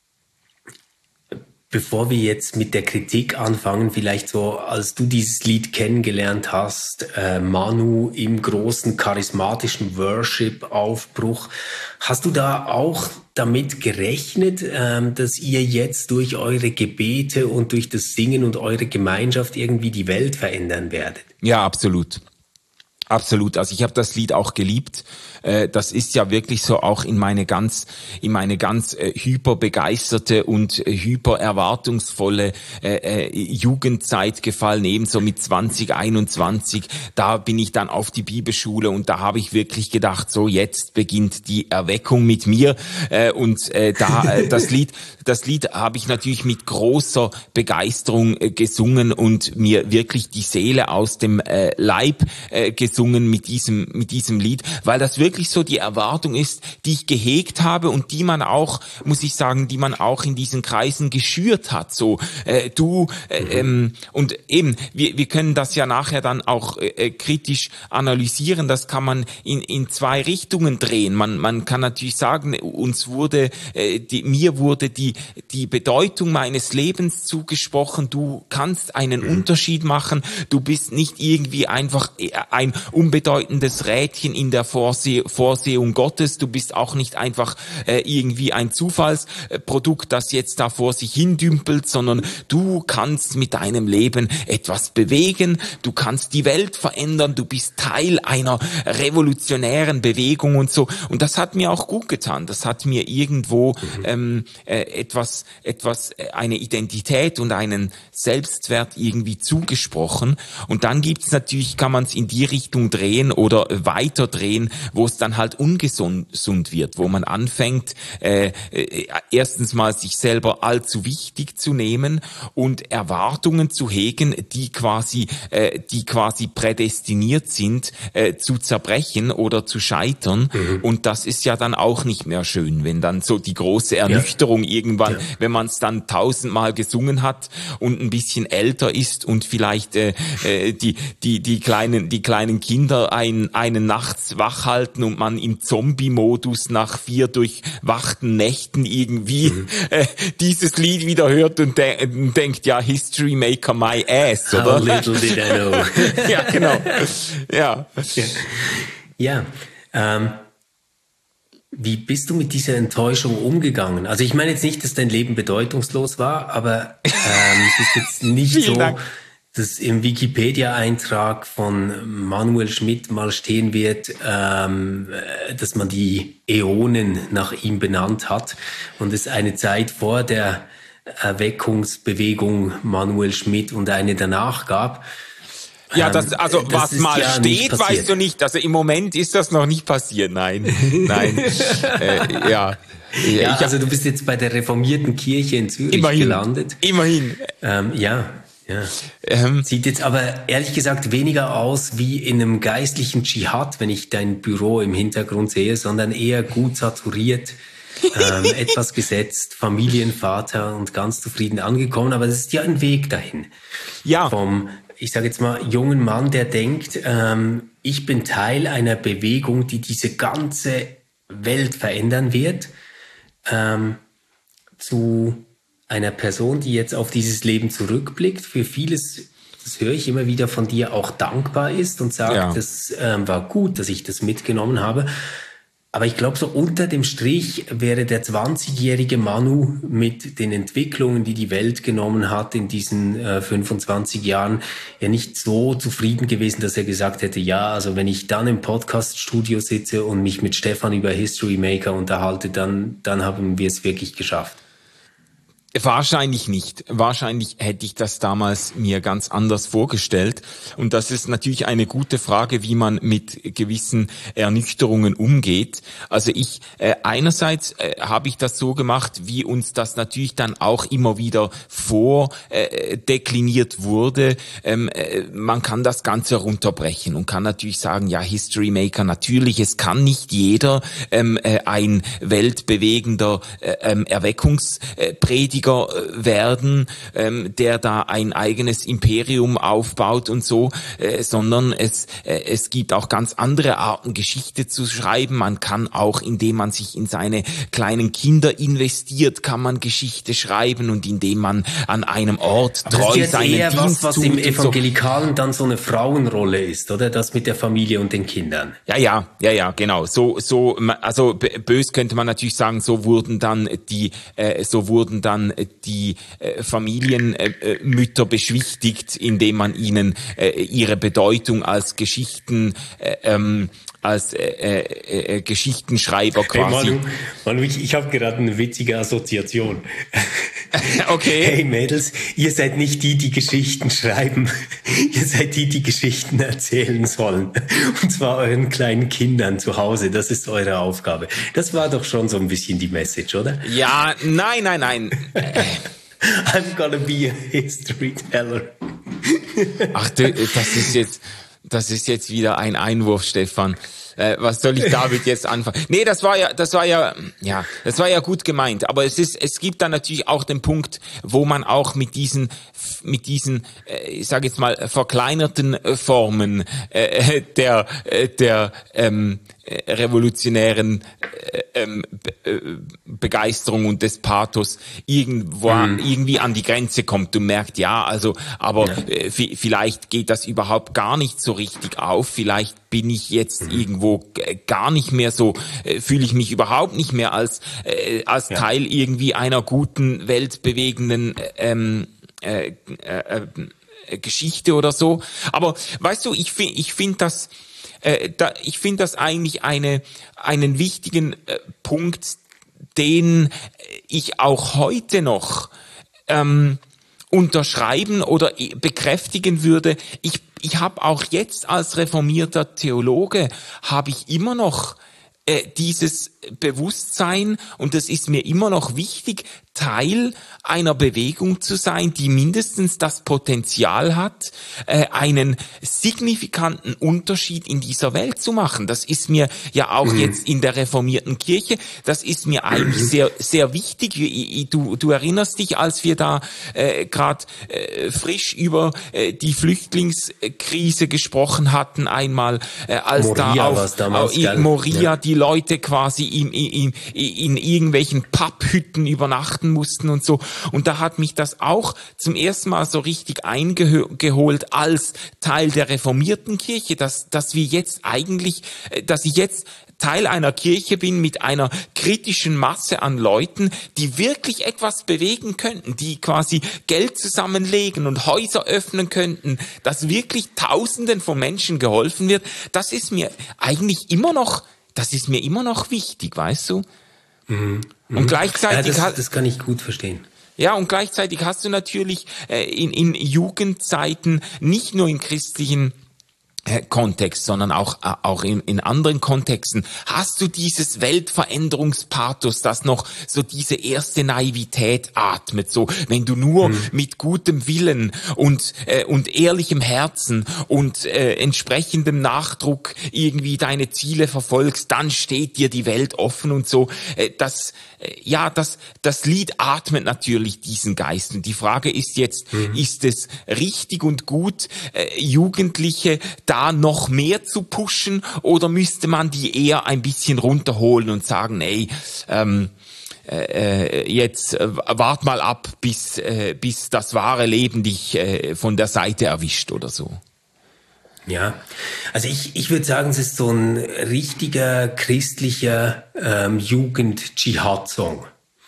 Bevor wir jetzt mit der Kritik anfangen, vielleicht so, als du dieses Lied kennengelernt hast, äh, Manu im großen charismatischen Worship-Aufbruch, hast du da auch damit gerechnet, ähm, dass ihr jetzt durch eure Gebete und durch das Singen und eure Gemeinschaft irgendwie die Welt verändern werdet? Ja, absolut. Absolut. Also ich habe das Lied auch geliebt. Das ist ja wirklich so auch in meine ganz, in meine ganz äh, hyperbegeisterte und äh, hyper erwartungsvolle äh, äh, Jugendzeit gefallen, ebenso mit zwanzig einundzwanzig. Da bin ich dann auf die Bibelschule und da habe ich wirklich gedacht, so jetzt beginnt die Erweckung mit mir. Äh, und äh, da äh, das Lied, das Lied habe ich natürlich mit großer Begeisterung äh, gesungen und mir wirklich die Seele aus dem äh, Leib äh, gesungen mit diesem, mit diesem Lied, weil das wirklich so die Erwartung ist, die ich gehegt habe und die man auch, muss ich sagen, die man auch in diesen Kreisen geschürt hat. So, äh, du äh, ähm, und eben, wir, wir können das ja nachher dann auch äh, kritisch analysieren. Das kann man in in zwei Richtungen drehen. Man man kann natürlich sagen, uns wurde, äh, die, mir wurde die die Bedeutung meines Lebens zugesprochen. Du kannst einen mhm. Unterschied machen. Du bist nicht irgendwie einfach ein unbedeutendes Rädchen in der Vorseh Vorsehung Gottes. Du bist auch nicht einfach äh, irgendwie ein Zufallsprodukt, das jetzt da vor sich hin dümpelt, sondern du kannst mit deinem Leben etwas bewegen. Du kannst die Welt verändern. Du bist Teil einer revolutionären Bewegung und so. Und das hat mir auch gut getan. Das hat mir irgendwo ähm, äh, etwas, etwas, äh, eine Identität und einen Selbstwert irgendwie zugesprochen. Und dann gibt's natürlich, kann man es in die Richtung drehen oder weiter drehen, wo es dann halt ungesund wird, wo man anfängt, äh, äh, erstens mal sich selber allzu wichtig zu nehmen und Erwartungen zu hegen, die quasi, äh, die quasi prädestiniert sind, äh, zu zerbrechen oder zu scheitern. Mhm. Und das ist ja dann auch nicht mehr schön, wenn dann so die große Ernüchterung ja. irgendwann, ja. wenn man es dann tausendmal gesungen hat und ein bisschen älter ist und vielleicht äh, äh, die die die kleinen die kleinen Kinder ein, einen nachts wach halten und man im Zombie-Modus nach vier durchwachten Nächten irgendwie mhm. äh, dieses Lied wieder hört und de- denkt, ja, History Maker my ass, oder? How little did I know. Ja, genau. Ja. Ja, ja ähm, wie bist du mit dieser Enttäuschung umgegangen? Also ich meine jetzt nicht, dass dein Leben bedeutungslos war, aber ähm, es ist jetzt nicht so, Dank. dass im Wikipedia-Eintrag von Manuel Schmidt mal stehen wird, ähm, dass man die Äonen nach ihm benannt hat und es eine Zeit vor der Erweckungsbewegung Manuel Schmidt und eine danach gab. Ja, das, also das was mal ja steht, weißt du nicht. Also im Moment ist das noch nicht passiert. Nein, nein, äh, ja. Ja, also du bist jetzt bei der reformierten Kirche in Zürich immerhin, gelandet. Immerhin. Ähm, ja. Ja. Ähm, Sieht jetzt aber ehrlich gesagt weniger aus wie in einem geistlichen Dschihad, wenn ich dein Büro im Hintergrund sehe, sondern eher gut saturiert, ähm, etwas gesetzt, Familienvater und ganz zufrieden angekommen. Aber das ist ja ein Weg dahin. Ja. Vom, ich sage jetzt mal, jungen Mann, der denkt, ähm, ich bin Teil einer Bewegung, die diese ganze Welt verändern wird, ähm, zu einer Person, die jetzt auf dieses Leben zurückblickt, für vieles, das höre ich immer wieder von dir, auch dankbar ist und sagt, ja. das ähm, war gut, dass ich das mitgenommen habe. Aber ich glaube, so unter dem Strich wäre der zwanzigjährige Manu mit den Entwicklungen, die die Welt genommen hat in diesen äh, fünfundzwanzig Jahren, ja nicht so zufrieden gewesen, dass er gesagt hätte, ja, also wenn ich dann im Podcast-Studio sitze und mich mit Stefan über History Maker unterhalte, dann, dann haben wir es wirklich geschafft. Wahrscheinlich nicht. Wahrscheinlich hätte ich das damals mir ganz anders vorgestellt. Und das ist natürlich eine gute Frage, wie man mit gewissen Ernüchterungen umgeht. Also ich, äh, einerseits äh, habe ich das so gemacht, wie uns das natürlich dann auch immer wieder vordekliniert äh, wurde. Ähm, äh, man kann das Ganze runterbrechen und kann natürlich sagen, ja, History Maker, natürlich, es kann nicht jeder ähm, äh, ein weltbewegender äh, ähm, Erweckungsprediger werden, ähm, der da ein eigenes Imperium aufbaut und so, äh, sondern es äh, es gibt auch ganz andere Arten, Geschichte zu schreiben. Man kann auch, indem man sich in seine kleinen Kinder investiert, kann man Geschichte schreiben, und indem man an einem Ort treu das seinen eher Dienst was, was tut im und so. Evangelikalen dann so eine Frauenrolle ist, oder? Das mit der Familie und den Kindern. Ja, ja, ja, ja, genau. So, so, also bös könnte man natürlich sagen, so wurden dann die, äh, so wurden dann die äh, Familienmütter äh, beschwichtigt, indem man ihnen äh, ihre Bedeutung als Geschichten, äh, ähm, als äh, äh, äh, Geschichtenschreiber quasi. Hey Manu, Manu, ich, ich habe gerade eine witzige Assoziation. Okay. Hey Mädels, ihr seid nicht die, die Geschichten schreiben. Ihr seid die, die Geschichten erzählen sollen. Und zwar euren kleinen Kindern zu Hause. Das ist eure Aufgabe. Das war doch schon so ein bisschen die Message, oder? Ja, nein, nein, nein. I'm gonna be a history teller. Ach, das ist jetzt, das ist jetzt wieder ein Einwurf, Stefan. Äh, was soll ich damit jetzt anfangen? Nee, das war ja, das war ja, ja, das war ja gut gemeint. Aber es ist, es gibt dann natürlich auch den Punkt, wo man auch mit diesen, mit diesen, äh, ich sage jetzt mal, verkleinerten Formen äh, der, äh, der ähm, revolutionären äh, ähm, Be- Begeisterung und des Pathos irgendwo mhm. irgendwie an die Grenze kommt. Du merkst, ja, also, aber ja. äh, v- vielleicht geht das überhaupt gar nicht so richtig auf. Vielleicht bin ich jetzt mhm. irgendwo g- gar nicht mehr so, äh, fühle ich mich überhaupt nicht mehr als äh, als ja. Teil irgendwie einer guten, weltbewegenden ähm, äh, äh, äh, Geschichte oder so. Aber weißt du, ich finde, ich finde das Äh, da, ich finde das eigentlich eine, einen wichtigen äh, Punkt, den ich auch heute noch ähm, unterschreiben oder bekräftigen würde. Ich, ich habe auch jetzt als reformierter Theologe, habe ich immer noch äh, dieses Bewusstsein, und das ist mir immer noch wichtig, Teil einer Bewegung zu sein, die mindestens das Potenzial hat, äh, einen signifikanten Unterschied in dieser Welt zu machen. Das ist mir ja auch mhm. jetzt in der reformierten Kirche, das ist mir eigentlich mhm. sehr sehr wichtig. Du, du erinnerst dich, als wir da äh, gerade äh, frisch über äh, die Flüchtlingskrise gesprochen hatten, einmal äh, als Moria da auf, damals, auf in Moria ja. die Leute quasi in, in, in, in irgendwelchen Papphütten übernachten mussten und so. Und da hat mich das auch zum ersten Mal so richtig eingeholt als Teil der reformierten Kirche, dass, dass wir jetzt eigentlich, dass ich jetzt Teil einer Kirche bin mit einer kritischen Masse an Leuten, die wirklich etwas bewegen könnten, die quasi Geld zusammenlegen und Häuser öffnen könnten, dass wirklich Tausenden von Menschen geholfen wird. Das ist mir eigentlich immer noch, das ist mir immer noch wichtig, weißt du? Mhm. Und gleichzeitig ja, das, das kann ich gut verstehen. Ja, und gleichzeitig hast du natürlich äh, in, in Jugendzeiten, nicht nur in christlichen Kontext, sondern auch auch in, in anderen Kontexten, hast du dieses Weltveränderungspathos, das noch so diese erste Naivität atmet, so wenn du nur mhm. mit gutem Willen und äh, und ehrlichem Herzen und äh, entsprechendem Nachdruck irgendwie deine Ziele verfolgst, dann steht dir die Welt offen und so. Äh, das äh, ja, das das Lied atmet natürlich diesen Geist, und die Frage ist jetzt, mhm. ist es richtig und gut, äh, Jugendliche da da noch mehr zu pushen, oder müsste man die eher ein bisschen runterholen und sagen, ey, ähm, äh, jetzt äh, wart mal ab, bis äh, bis das wahre Leben dich äh, von der Seite erwischt oder so? Ja, also ich, ich würde sagen, es ist so ein richtiger christlicher ähm, Jugend-Dschihad-Song.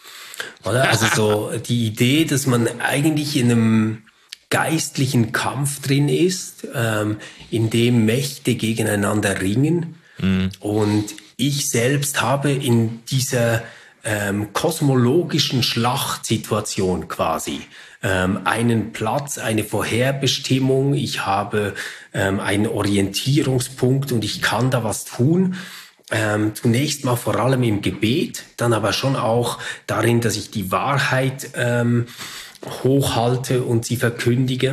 Oder? Also so die Idee, dass man eigentlich in einem geistlichen Kampf drin ist, ähm, in dem Mächte gegeneinander ringen. Mhm. Und ich selbst habe in dieser ähm, kosmologischen Schlachtsituation quasi ähm, einen Platz, eine Vorherbestimmung, ich habe ähm, einen Orientierungspunkt und ich kann da was tun. Ähm, zunächst mal vor allem im Gebet, dann aber schon auch darin, dass ich die Wahrheit ähm, hochhalte und sie verkündige.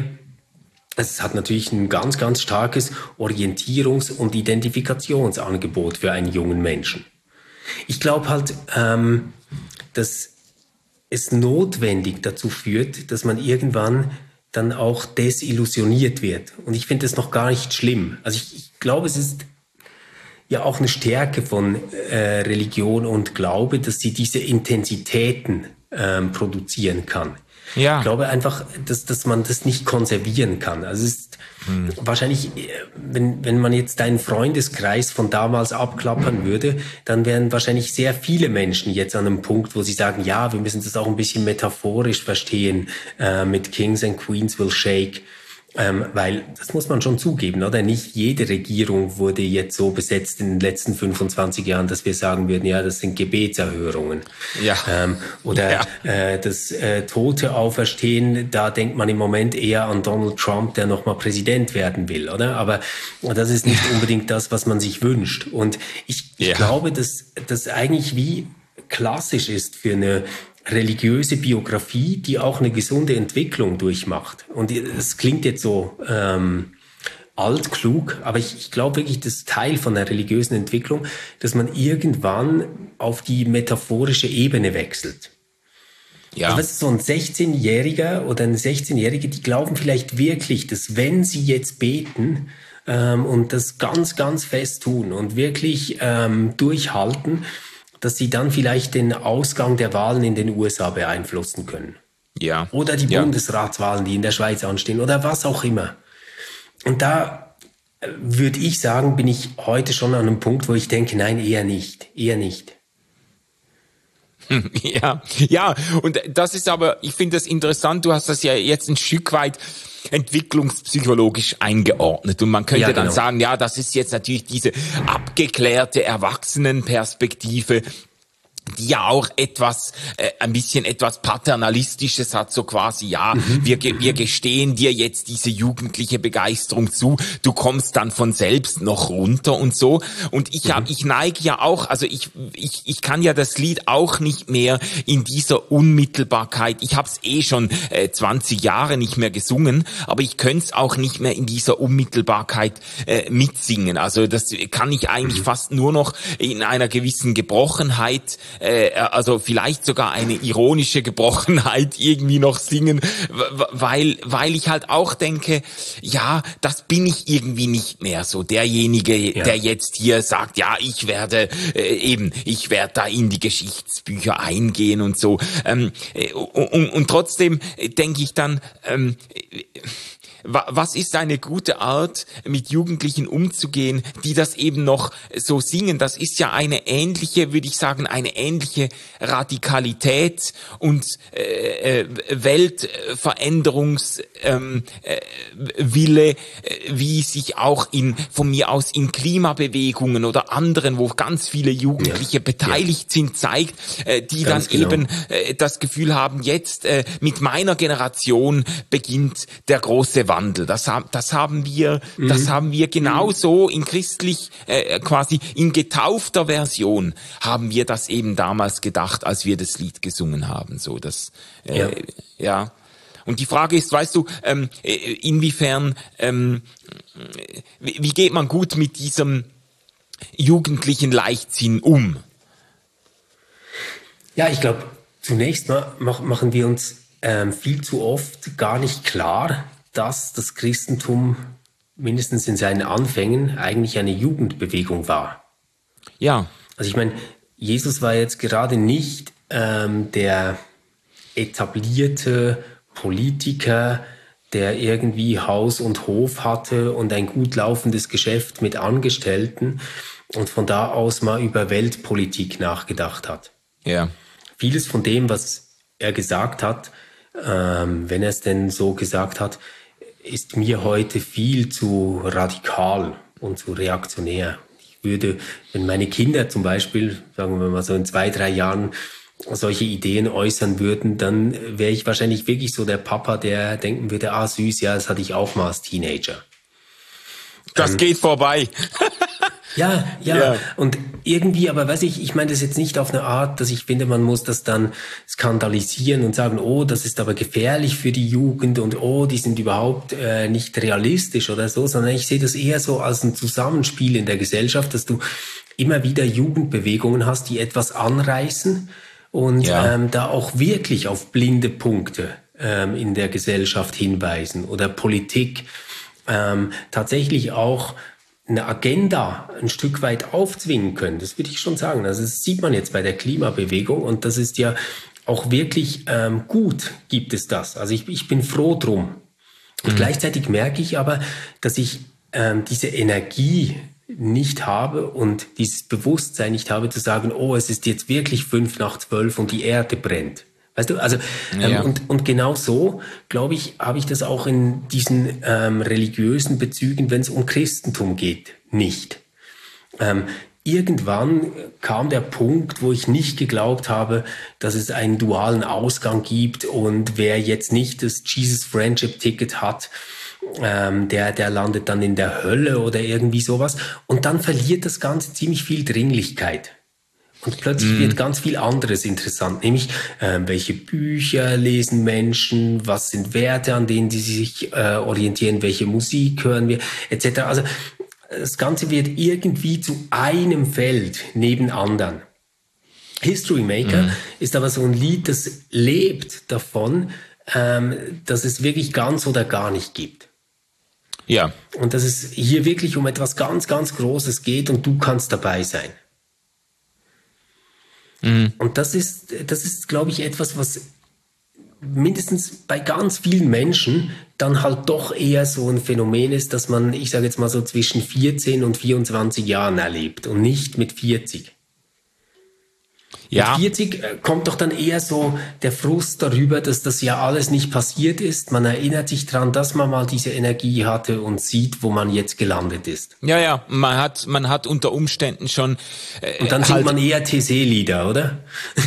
Es hat natürlich ein ganz, ganz starkes Orientierungs- und Identifikationsangebot für einen jungen Menschen. Ich glaube halt, ähm, dass es notwendig dazu führt, dass man irgendwann dann auch desillusioniert wird. Und ich finde das noch gar nicht schlimm. Also ich, ich glaube, es ist ja auch eine Stärke von äh, Religion und Glaube, dass sie diese Intensitäten ähm, produzieren kann. Ja. Ich glaube einfach, dass, dass man das nicht konservieren kann. Also es ist hm. wahrscheinlich, wenn, wenn man jetzt deinen Freundeskreis von damals abklappern würde, dann wären wahrscheinlich sehr viele Menschen jetzt an einem Punkt, wo sie sagen, ja, wir müssen das auch ein bisschen metaphorisch verstehen äh, mit Kings and Queens will shake. Ähm, weil, das muss man schon zugeben, oder? Nicht jede Regierung wurde jetzt so besetzt in den letzten fünfundzwanzig Jahren, dass wir sagen würden, ja, das sind Gebetserhörungen. Ja. Ähm, oder ja. Äh, das äh, Tote auferstehen, da denkt man im Moment eher an Donald Trump, der nochmal Präsident werden will, oder? Aber das ist nicht unbedingt das, was man sich wünscht. Und ich, ich ja. glaube, dass das eigentlich wie klassisch ist für eine religiöse Biografie, die auch eine gesunde Entwicklung durchmacht. Und es klingt jetzt so ähm, altklug, aber ich, ich glaube wirklich, das ist Teil von der religiösen Entwicklung, dass man irgendwann auf die metaphorische Ebene wechselt. Ja. Also, so ein sechzehnjähriger oder eine sechzehnjährige, die glauben vielleicht wirklich, dass wenn sie jetzt beten ähm, und das ganz, ganz fest tun und wirklich ähm, durchhalten, dass sie dann vielleicht den Ausgang der Wahlen in den U S A beeinflussen können. Ja. Oder die ja. Bundesratswahlen, die in der Schweiz anstehen oder was auch immer. Und da würde ich sagen, bin ich heute schon an einem Punkt, wo ich denke, nein, eher nicht, eher nicht. Ja, ja, und das ist aber, ich finde das interessant, du hast das ja jetzt ein Stück weit entwicklungspsychologisch eingeordnet und man könnte ja, genau. dann sagen, ja, das ist jetzt natürlich diese abgeklärte Erwachsenenperspektive, die ja auch etwas, äh, ein bisschen etwas Paternalistisches hat, so quasi, ja, mhm. wir, wir gestehen dir jetzt diese jugendliche Begeisterung zu, du kommst dann von selbst noch runter und so. Und ich hab, mhm. ich neige ja auch, also ich, ich, ich kann ja das Lied auch nicht mehr in dieser Unmittelbarkeit, ich hab's eh schon äh, zwanzig Jahre nicht mehr gesungen, aber ich könnte es auch nicht mehr in dieser Unmittelbarkeit äh, mitsingen. Also das kann ich eigentlich mhm. fast nur noch in einer gewissen Gebrochenheit, also vielleicht sogar eine ironische Gebrochenheit irgendwie noch singen, weil weil ich halt auch denke, ja, das bin ich irgendwie nicht mehr so derjenige, ja. der jetzt hier sagt, ja, ich werde äh, eben, ich werde da in die Geschichtsbücher eingehen und so. Ähm, und, und trotzdem denke ich dann, ähm, was ist eine gute Art, mit Jugendlichen umzugehen, die das eben noch so singen? Das ist ja eine ähnliche, würde ich sagen, eine ähnliche Radikalität und äh, Weltveränderungswille, ähm, äh, Wille, wie sich auch in von mir aus in Klimabewegungen oder anderen, wo ganz viele Jugendliche ja. beteiligt ja. sind, zeigt, äh, die ganz dann genau. eben äh, das Gefühl haben, jetzt äh, mit meiner Generation beginnt der große Wandel. Das, das haben wir, mhm. das haben wir genauso in christlich, äh, quasi in getaufter Version haben wir das eben damals gedacht, als wir das Lied gesungen haben. So, das, äh, ja. ja. Und die Frage ist, weißt du, ähm, inwiefern, ähm, wie geht man gut mit diesem jugendlichen Leichtsinn um? Ja, ich glaube, zunächst mal machen wir uns ähm, viel zu oft gar nicht klar, dass das Christentum mindestens in seinen Anfängen eigentlich eine Jugendbewegung war. Ja. Also ich meine, Jesus war jetzt gerade nicht ähm, der etablierte Politiker, der irgendwie Haus und Hof hatte und ein gut laufendes Geschäft mit Angestellten und von da aus mal über Weltpolitik nachgedacht hat. Ja. Vieles von dem, was er gesagt hat, ähm, wenn er es denn so gesagt hat, ist mir heute viel zu radikal und zu reaktionär. Ich würde, wenn meine Kinder zum Beispiel, sagen wir mal so in zwei, drei Jahren solche Ideen äußern würden, dann wäre ich wahrscheinlich wirklich so der Papa, der denken würde, ah süß, ja, das hatte ich auch mal als Teenager. Das ähm, geht vorbei. Ja, ja, ja, und irgendwie, aber weiß ich, ich meine das jetzt nicht auf eine Art, dass ich finde, man muss das dann skandalisieren und sagen, oh, das ist aber gefährlich für die Jugend und oh, die sind überhaupt äh, nicht realistisch oder so, sondern ich sehe das eher so als ein Zusammenspiel in der Gesellschaft, dass du immer wieder Jugendbewegungen hast, die etwas anreißen und ja. ähm, da auch wirklich auf blinde Punkte ähm, in der Gesellschaft hinweisen oder Politik ähm, tatsächlich auch eine Agenda ein Stück weit aufzwingen können. Das würde ich schon sagen. Also das sieht man jetzt bei der Klimabewegung und das ist ja auch wirklich ähm, gut, gibt es das. Also ich, ich bin froh drum. Und mhm. gleichzeitig merke ich aber, dass ich ähm, diese Energie nicht habe und dieses Bewusstsein nicht habe, zu sagen, oh, es ist jetzt wirklich fünf nach zwölf und die Erde brennt. Weißt du, also ähm, ja. und, und genau so, glaube ich, habe ich das auch in diesen ähm, religiösen Bezügen, wenn es um Christentum geht, nicht. Ähm, irgendwann kam der Punkt, wo ich nicht geglaubt habe, dass es einen dualen Ausgang gibt und wer jetzt nicht das Jesus Friendship Ticket hat, ähm, der, der landet dann in der Hölle oder irgendwie sowas. Und dann verliert das Ganze ziemlich viel Dringlichkeit. Und plötzlich mm. wird ganz viel anderes interessant, nämlich äh, welche Bücher lesen Menschen, was sind Werte, an denen sie sich äh, orientieren, welche Musik hören wir, et cetera. Also das Ganze wird irgendwie zu einem Feld neben anderen. History Maker mm. ist aber so ein Lied, das lebt davon, ähm, dass es wirklich ganz oder gar nicht gibt. Ja. Und dass es hier wirklich um etwas ganz, ganz Großes geht und du kannst dabei sein. Und das ist, das ist, glaube ich, etwas, was mindestens bei ganz vielen Menschen dann halt doch eher so ein Phänomen ist, dass man, ich sage jetzt mal so zwischen vierzehn und vierundzwanzig Jahren erlebt und nicht mit vierzig. Ja. Mit vierzig kommt doch dann eher so der Frust darüber, dass das ja alles nicht passiert ist. Man erinnert sich dran, dass man mal diese Energie hatte und sieht, wo man jetzt gelandet ist. Ja, ja, man hat, man hat unter Umständen schon... Äh, und dann singt halt man eher T C-Lieder, oder?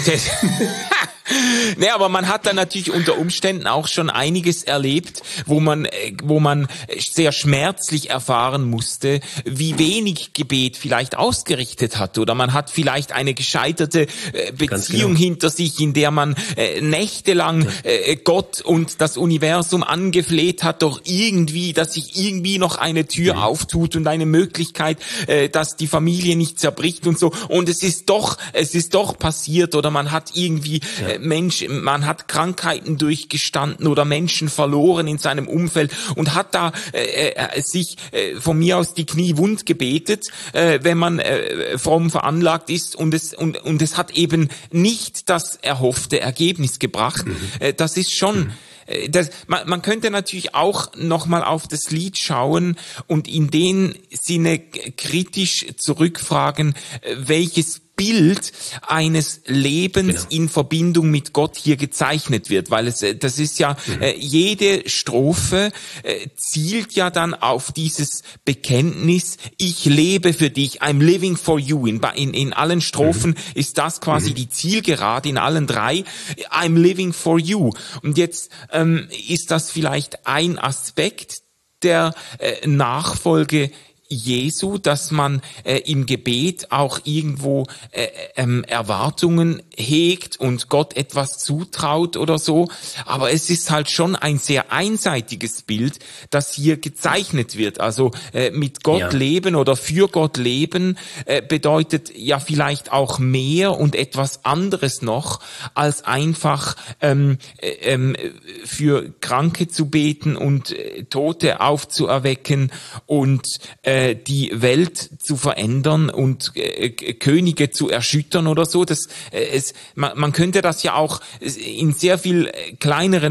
Nee, aber man hat dann natürlich unter Umständen auch schon einiges erlebt, wo man, wo man sehr schmerzlich erfahren musste, wie wenig Gebet vielleicht ausgerichtet hat. Oder man hat vielleicht eine gescheiterte Beziehung genau. hinter sich, in der man äh, nächtelang äh, Gott und das Universum angefleht hat, doch irgendwie, dass sich irgendwie noch eine Tür ja. auftut und eine Möglichkeit, äh, dass die Familie nicht zerbricht und so. Und es ist doch, es ist doch passiert. Oder man hat irgendwie ja. äh, Menschen, man hat Krankheiten durchgestanden oder Menschen verloren in seinem Umfeld und hat da äh, äh, sich äh, von mir aus die Knie wund gebetet, äh, wenn man äh, fromm veranlagt ist und es und und es hat eben nicht das erhoffte Ergebnis gebracht. Mhm. Äh, das ist schon mhm. Das, man, man könnte natürlich auch nochmal auf das Lied schauen und in dem Sinne kritisch zurückfragen, welches Bild eines Lebens genau. in Verbindung mit Gott hier gezeichnet wird, weil es, das ist ja, mhm. äh, jede Strophe äh, zielt ja dann auf dieses Bekenntnis, ich lebe für dich, I'm living for you. In, in, in allen Strophen mhm. ist das quasi mhm. die Zielgerade, in allen drei, I'm living for you. Und jetzt ähm, ist das vielleicht ein Aspekt der äh, Nachfolge Jesu, dass man äh, im Gebet auch irgendwo äh, ähm, Erwartungen hegt und Gott etwas zutraut oder so. Aber es ist halt schon ein sehr einseitiges Bild, das hier gezeichnet wird. Also äh, mit Gott ja. leben oder für Gott leben äh, bedeutet ja vielleicht auch mehr und etwas anderes noch, als einfach ähm, äh, ähm, für Kranke zu beten und äh, Tote aufzuerwecken und äh, die Welt zu verändern und äh, Könige zu erschüttern oder so. Das, äh, es, man, man könnte das ja auch in sehr viel kleineren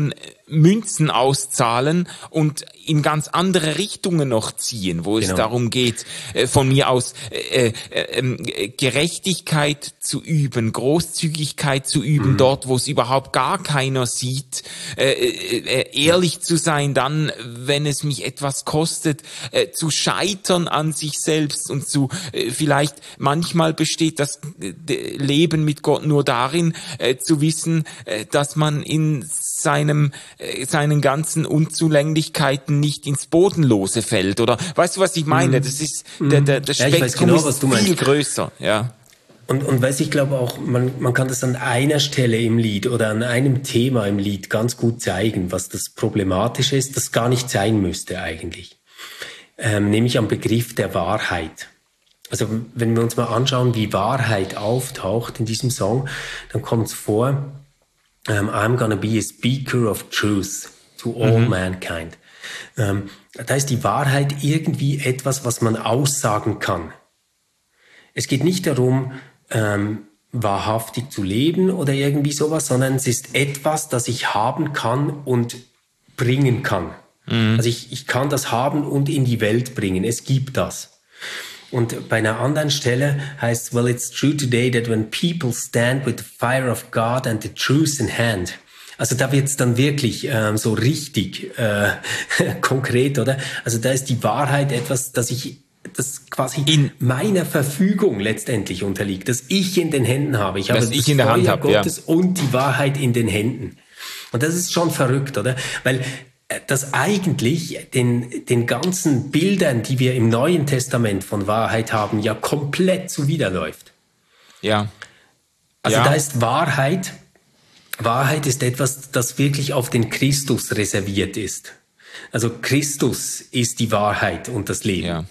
Münzen auszahlen und in ganz andere Richtungen noch ziehen, wo genau. es darum geht, äh, von mir aus äh, äh, Gerechtigkeit zu üben, Großzügigkeit zu üben, mhm. dort, wo es überhaupt gar keiner sieht, äh, äh, ehrlich zu sein dann, wenn es mich etwas kostet, äh, zu scheitern an sich selbst und zu äh, vielleicht manchmal besteht das äh, Leben mit Gott nur darin, äh, zu wissen, äh, dass man in seinem äh, seinen ganzen Unzulänglichkeiten nicht ins Bodenlose fällt, oder weißt du, was ich meine? Das ist der der, der ja, Spektrum genau, ist viel meinst. größer, ja. Und und weiß ich glaube auch, man man kann das an einer Stelle im Lied oder an einem Thema im Lied ganz gut zeigen, was das Problematische ist, das gar nicht sein müsste eigentlich. Ähm, nämlich am Begriff der Wahrheit. Also wenn wir uns mal anschauen, wie Wahrheit auftaucht in diesem Song, dann kommt es vor, um, I'm gonna be a speaker of truth to all mhm. mankind. Ähm, da ist die Wahrheit irgendwie etwas, was man aussagen kann. Es geht nicht darum, ähm, wahrhaftig zu leben oder irgendwie sowas, sondern es ist etwas, das ich haben kann und bringen kann. Mhm. Also ich, ich kann das haben und in die Welt bringen. Es gibt das. Und bei einer anderen Stelle heißt es, well, it's true today that when people stand with the fire of God and the truth in hand. Also da wird's dann wirklich ähm, so richtig äh, konkret, oder? Also da ist die Wahrheit etwas, das ich, das quasi in meiner Verfügung letztendlich unterliegt, das ich in den Händen habe. Ich habe das ich in der Hand habe, Gottes ja. und die Wahrheit in den Händen. Und das ist schon verrückt, oder? Weil das eigentlich den, den ganzen Bildern, die wir im Neuen Testament von Wahrheit haben, ja komplett zuwiderläuft. Ja. Also ja. da ist Wahrheit, Wahrheit ist etwas, das wirklich auf den Christus reserviert ist. Also Christus ist die Wahrheit und das Leben. Ja.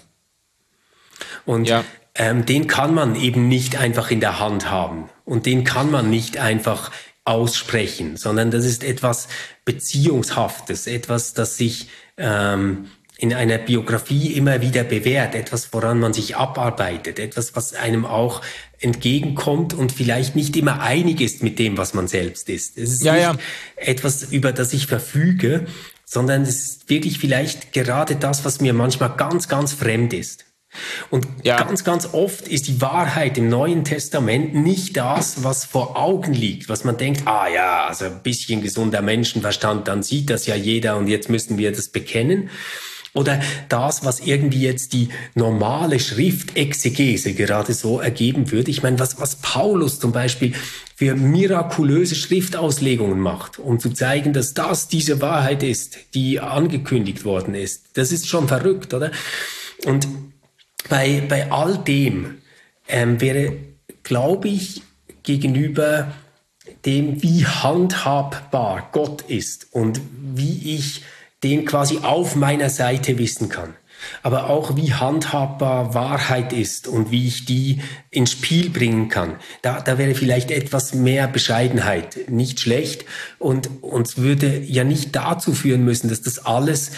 Und ja. Ähm, den kann man eben nicht einfach in der Hand haben. Und den kann man nicht einfach aussprechen, sondern das ist etwas Beziehungshaftes, etwas, das sich ähm, in einer Biografie immer wieder bewährt, etwas, woran man sich abarbeitet, etwas, was einem auch entgegenkommt und vielleicht nicht immer einig ist mit dem, was man selbst ist. Es ist ja, nicht ja. etwas, über das ich verfüge, sondern es ist wirklich vielleicht gerade das, was mir manchmal ganz, ganz fremd ist. Und ja. ganz, ganz oft ist die Wahrheit im Neuen Testament nicht das, was vor Augen liegt, was man denkt, ah ja, also ein bisschen gesunder Menschenverstand, dann sieht das ja jeder und jetzt müssen wir das bekennen. Oder das, was irgendwie jetzt die normale Schriftexegese gerade so ergeben würde. Ich meine, was, was Paulus zum Beispiel für mirakulöse Schriftauslegungen macht, um zu zeigen, dass das diese Wahrheit ist, die angekündigt worden ist. Das ist schon verrückt, oder? Und Bei, bei all dem ähm, wäre, glaube ich, gegenüber dem, wie handhabbar Gott ist und wie ich den quasi auf meiner Seite wissen kann, aber auch wie handhabbar Wahrheit ist und wie ich die ins Spiel bringen kann, da, da wäre vielleicht etwas mehr Bescheidenheit nicht schlecht und uns würde ja nicht dazu führen müssen, dass das alles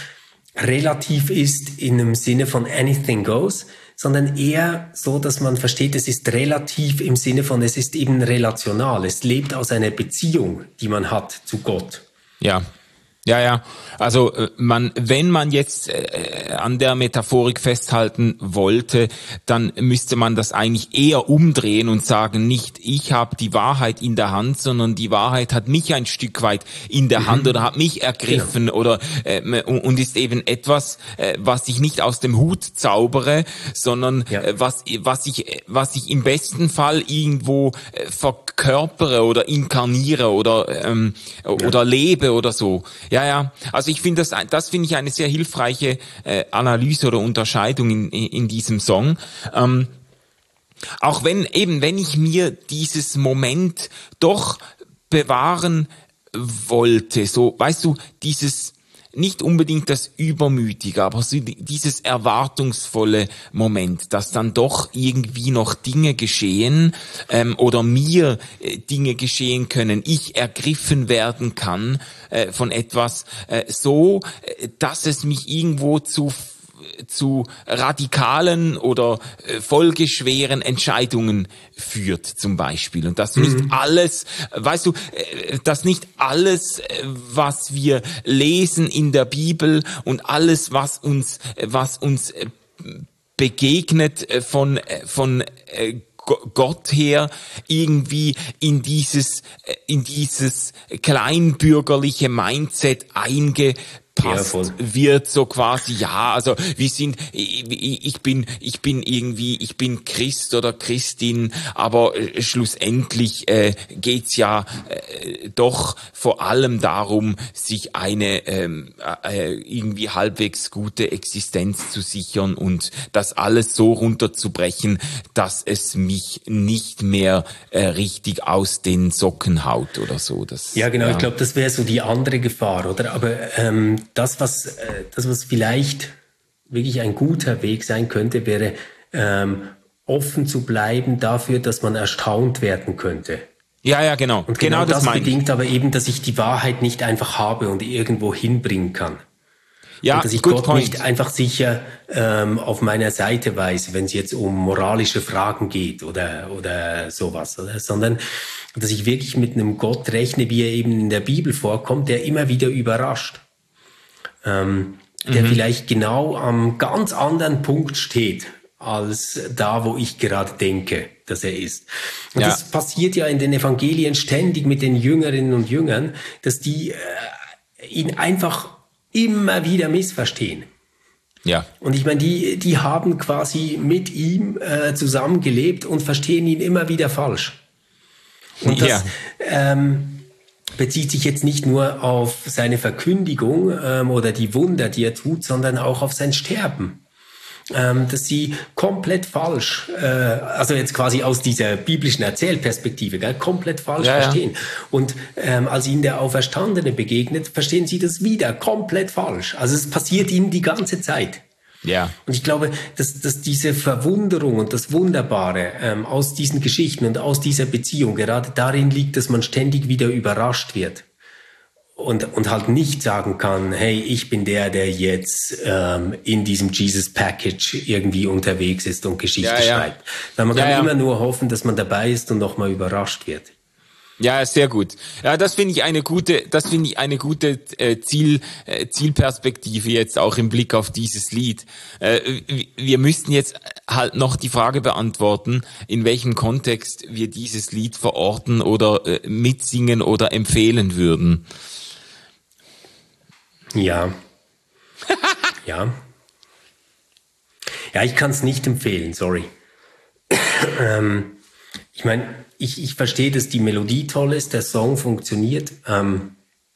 relativ ist in einem Sinne von anything goes, sondern eher so, dass man versteht, es ist relativ im Sinne von, es ist eben relational. Es lebt aus einer Beziehung, die man hat zu Gott. Ja. Ja, ja. Also man, wenn man jetzt äh, an der Metaphorik festhalten wollte, dann müsste man das eigentlich eher umdrehen und sagen, nicht ich habe die Wahrheit in der Hand, sondern die Wahrheit hat mich ein Stück weit in der mhm. Hand oder hat mich ergriffen genau. oder äh, und ist eben etwas, äh, was ich nicht aus dem Hut zaubere, sondern ja. äh, was was ich was ich im besten Fall irgendwo äh, verkörpere oder inkarniere oder ähm, ja. oder lebe oder so. Ja, ja. Also ich finde das, das finde ich eine sehr hilfreiche äh, Analyse oder Unterscheidung in, in diesem Song. Ähm, auch wenn eben, wenn ich mir dieses Moment doch bewahren wollte, so, weißt du, dieses nicht unbedingt das Übermütige, aber so dieses erwartungsvolle Moment, dass dann doch irgendwie noch Dinge geschehen ähm, oder mir äh, Dinge geschehen können, ich ergriffen werden kann äh, von etwas äh, so, äh, dass es mich irgendwo zu zu radikalen oder äh, folgeschweren Entscheidungen führt, zum Beispiel. Und dass nicht mhm. alles, weißt du, äh, dass nicht alles, äh, was wir lesen in der Bibel und alles, was uns, äh, was uns äh, begegnet äh, von, äh, von äh, Gott her irgendwie in dieses, in dieses kleinbürgerliche Mindset eingepasst ja, wird, so quasi, ja, also wir sind, ich, ich bin, ich bin irgendwie, ich bin Christ oder Christin, aber schlussendlich äh, geht's ja äh, doch vor allem darum, sich eine ähm, äh, irgendwie halbwegs gute Existenz zu sichern und das alles so runterzubrechen, dass es mich nicht mehr äh, richtig aus den Socken haut oder so. Das, ja, genau, ja. Ich glaube, das wäre so die andere Gefahr, oder? Aber ähm, das, was, äh, das, was vielleicht wirklich ein guter Weg sein könnte, wäre ähm, offen zu bleiben dafür, dass man erstaunt werden könnte. Ja, ja, genau. Und genau, genau das, das bedingt aber eben, dass ich die Wahrheit nicht einfach habe und irgendwo hinbringen kann. Ja, und dass ich Gott point. nicht einfach sicher ähm, auf meiner Seite weiß, wenn es jetzt um moralische Fragen geht oder oder sowas, oder? Sondern dass ich wirklich mit einem Gott rechne, wie er eben in der Bibel vorkommt, der immer wieder überrascht, ähm, der mhm. vielleicht genau am ganz anderen Punkt steht als da, wo ich gerade denke, dass er ist. Und ja. das passiert ja in den Evangelien ständig mit den Jüngerinnen und Jüngern, dass die äh, ihn einfach immer wieder missverstehen. Ja. Und ich meine, die, die haben quasi mit ihm äh, zusammengelebt und verstehen ihn immer wieder falsch. Und das ja. ähm, bezieht sich jetzt nicht nur auf seine Verkündigung ähm, oder die Wunder, die er tut, sondern auch auf sein Sterben. Ähm, dass sie komplett falsch, äh, also jetzt quasi aus dieser biblischen Erzählperspektive, gell, komplett falsch ja, verstehen. Ja. Und ähm, als ihnen der Auferstandene begegnet, verstehen sie das wieder komplett falsch. Also es passiert ihnen die ganze Zeit. Ja. Und ich glaube, dass, dass diese Verwunderung und das Wunderbare ähm, aus diesen Geschichten und aus dieser Beziehung gerade darin liegt, dass man ständig wieder überrascht wird. Und, und halt nicht sagen kann, hey, ich bin der, der jetzt ähm, in diesem Jesus-Package irgendwie unterwegs ist und Geschichte ja, ja. schreibt. Weil man ja, kann ja. immer nur hoffen, dass man dabei ist und nochmal überrascht wird. Ja, sehr gut. Ja, das finde ich eine gute, das finde ich eine gute äh, Ziel, äh, Zielperspektive jetzt auch im Blick auf dieses Lied. Äh, wir müssten jetzt halt noch die Frage beantworten, in welchem Kontext wir dieses Lied verorten oder äh, mitsingen oder empfehlen würden. Ja. ja. Ja, ich kann es nicht empfehlen, sorry. ähm, ich meine, ich, ich verstehe, dass die Melodie toll ist, der Song funktioniert. Ähm,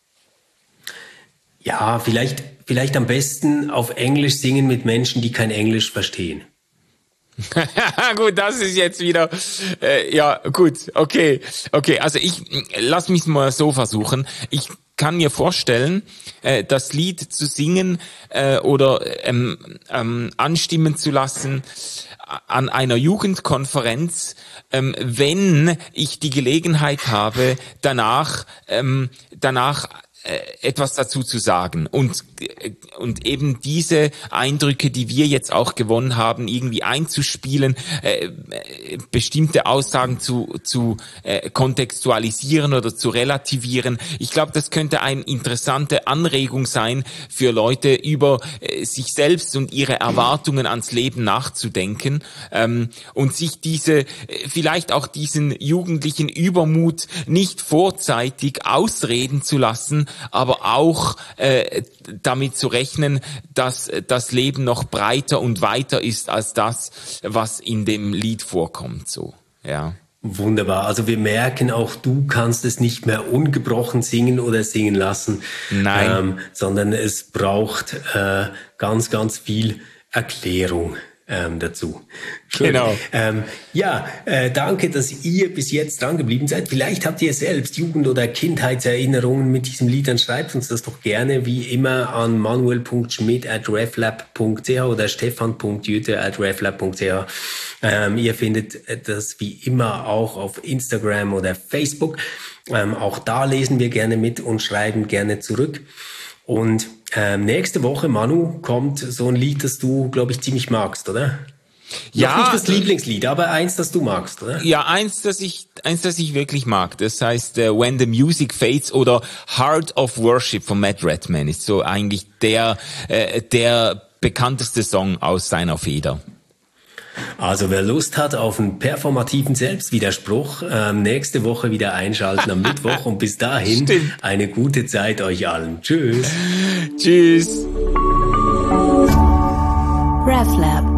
ja, vielleicht, vielleicht am besten auf Englisch singen mit Menschen, die kein Englisch verstehen. Gut, das ist jetzt wieder, äh, ja, gut, okay, okay, also ich, lass mich mal so versuchen. Ich kann mir vorstellen, äh, das Lied zu singen äh, oder ähm, ähm, anstimmen zu lassen an einer Jugendkonferenz, ähm, wenn ich die Gelegenheit habe, danach, ähm, danach etwas dazu zu sagen und und eben diese Eindrücke, die wir jetzt auch gewonnen haben, irgendwie einzuspielen, äh, bestimmte Aussagen zu zu äh, kontextualisieren oder zu relativieren. Ich glaube, das könnte eine interessante Anregung sein für Leute, über äh, sich selbst und ihre Erwartungen ans Leben nachzudenken ähm, und sich diese äh, vielleicht auch diesen jugendlichen Übermut nicht vorzeitig ausreden zu lassen, aber auch äh, damit zu rechnen, dass das Leben noch breiter und weiter ist als das, was in dem Lied vorkommt. So, ja. Wunderbar. Also wir merken auch, du kannst es nicht mehr ungebrochen singen oder singen lassen. Nein. Ähm, sondern es braucht äh, ganz, ganz viel Erklärung. Ähm, dazu. Genau. Ähm, ja, äh, danke, dass ihr bis jetzt dran geblieben seid. Vielleicht habt ihr selbst Jugend- oder Kindheitserinnerungen mit diesem Lied, dann schreibt uns das doch gerne wie immer an manuel punkt schmidt at reflab punkt c h oder stefan punkt jüte at reflab punkt c h. Ähm, ihr findet das wie immer auch auf Instagram oder Facebook. Ähm, auch da lesen wir gerne mit und schreiben gerne zurück. Und Ähm, nächste Woche, Manu, kommt so ein Lied, das du, glaube ich, ziemlich magst, oder? Ja, Noch nicht das Lieblingslied, aber eins, das du magst, oder? Ja, eins, das ich, eins, das ich wirklich mag. Das heißt, uh, When the Music Fades oder Heart of Worship von Matt Redman ist so eigentlich der, äh, der bekannteste Song aus seiner Feder. Also wer Lust hat auf einen performativen Selbstwiderspruch, ähm, nächste Woche wieder einschalten am Mittwoch und bis dahin Stimmt. eine gute Zeit euch allen. Tschüss. Tschüss. RefLab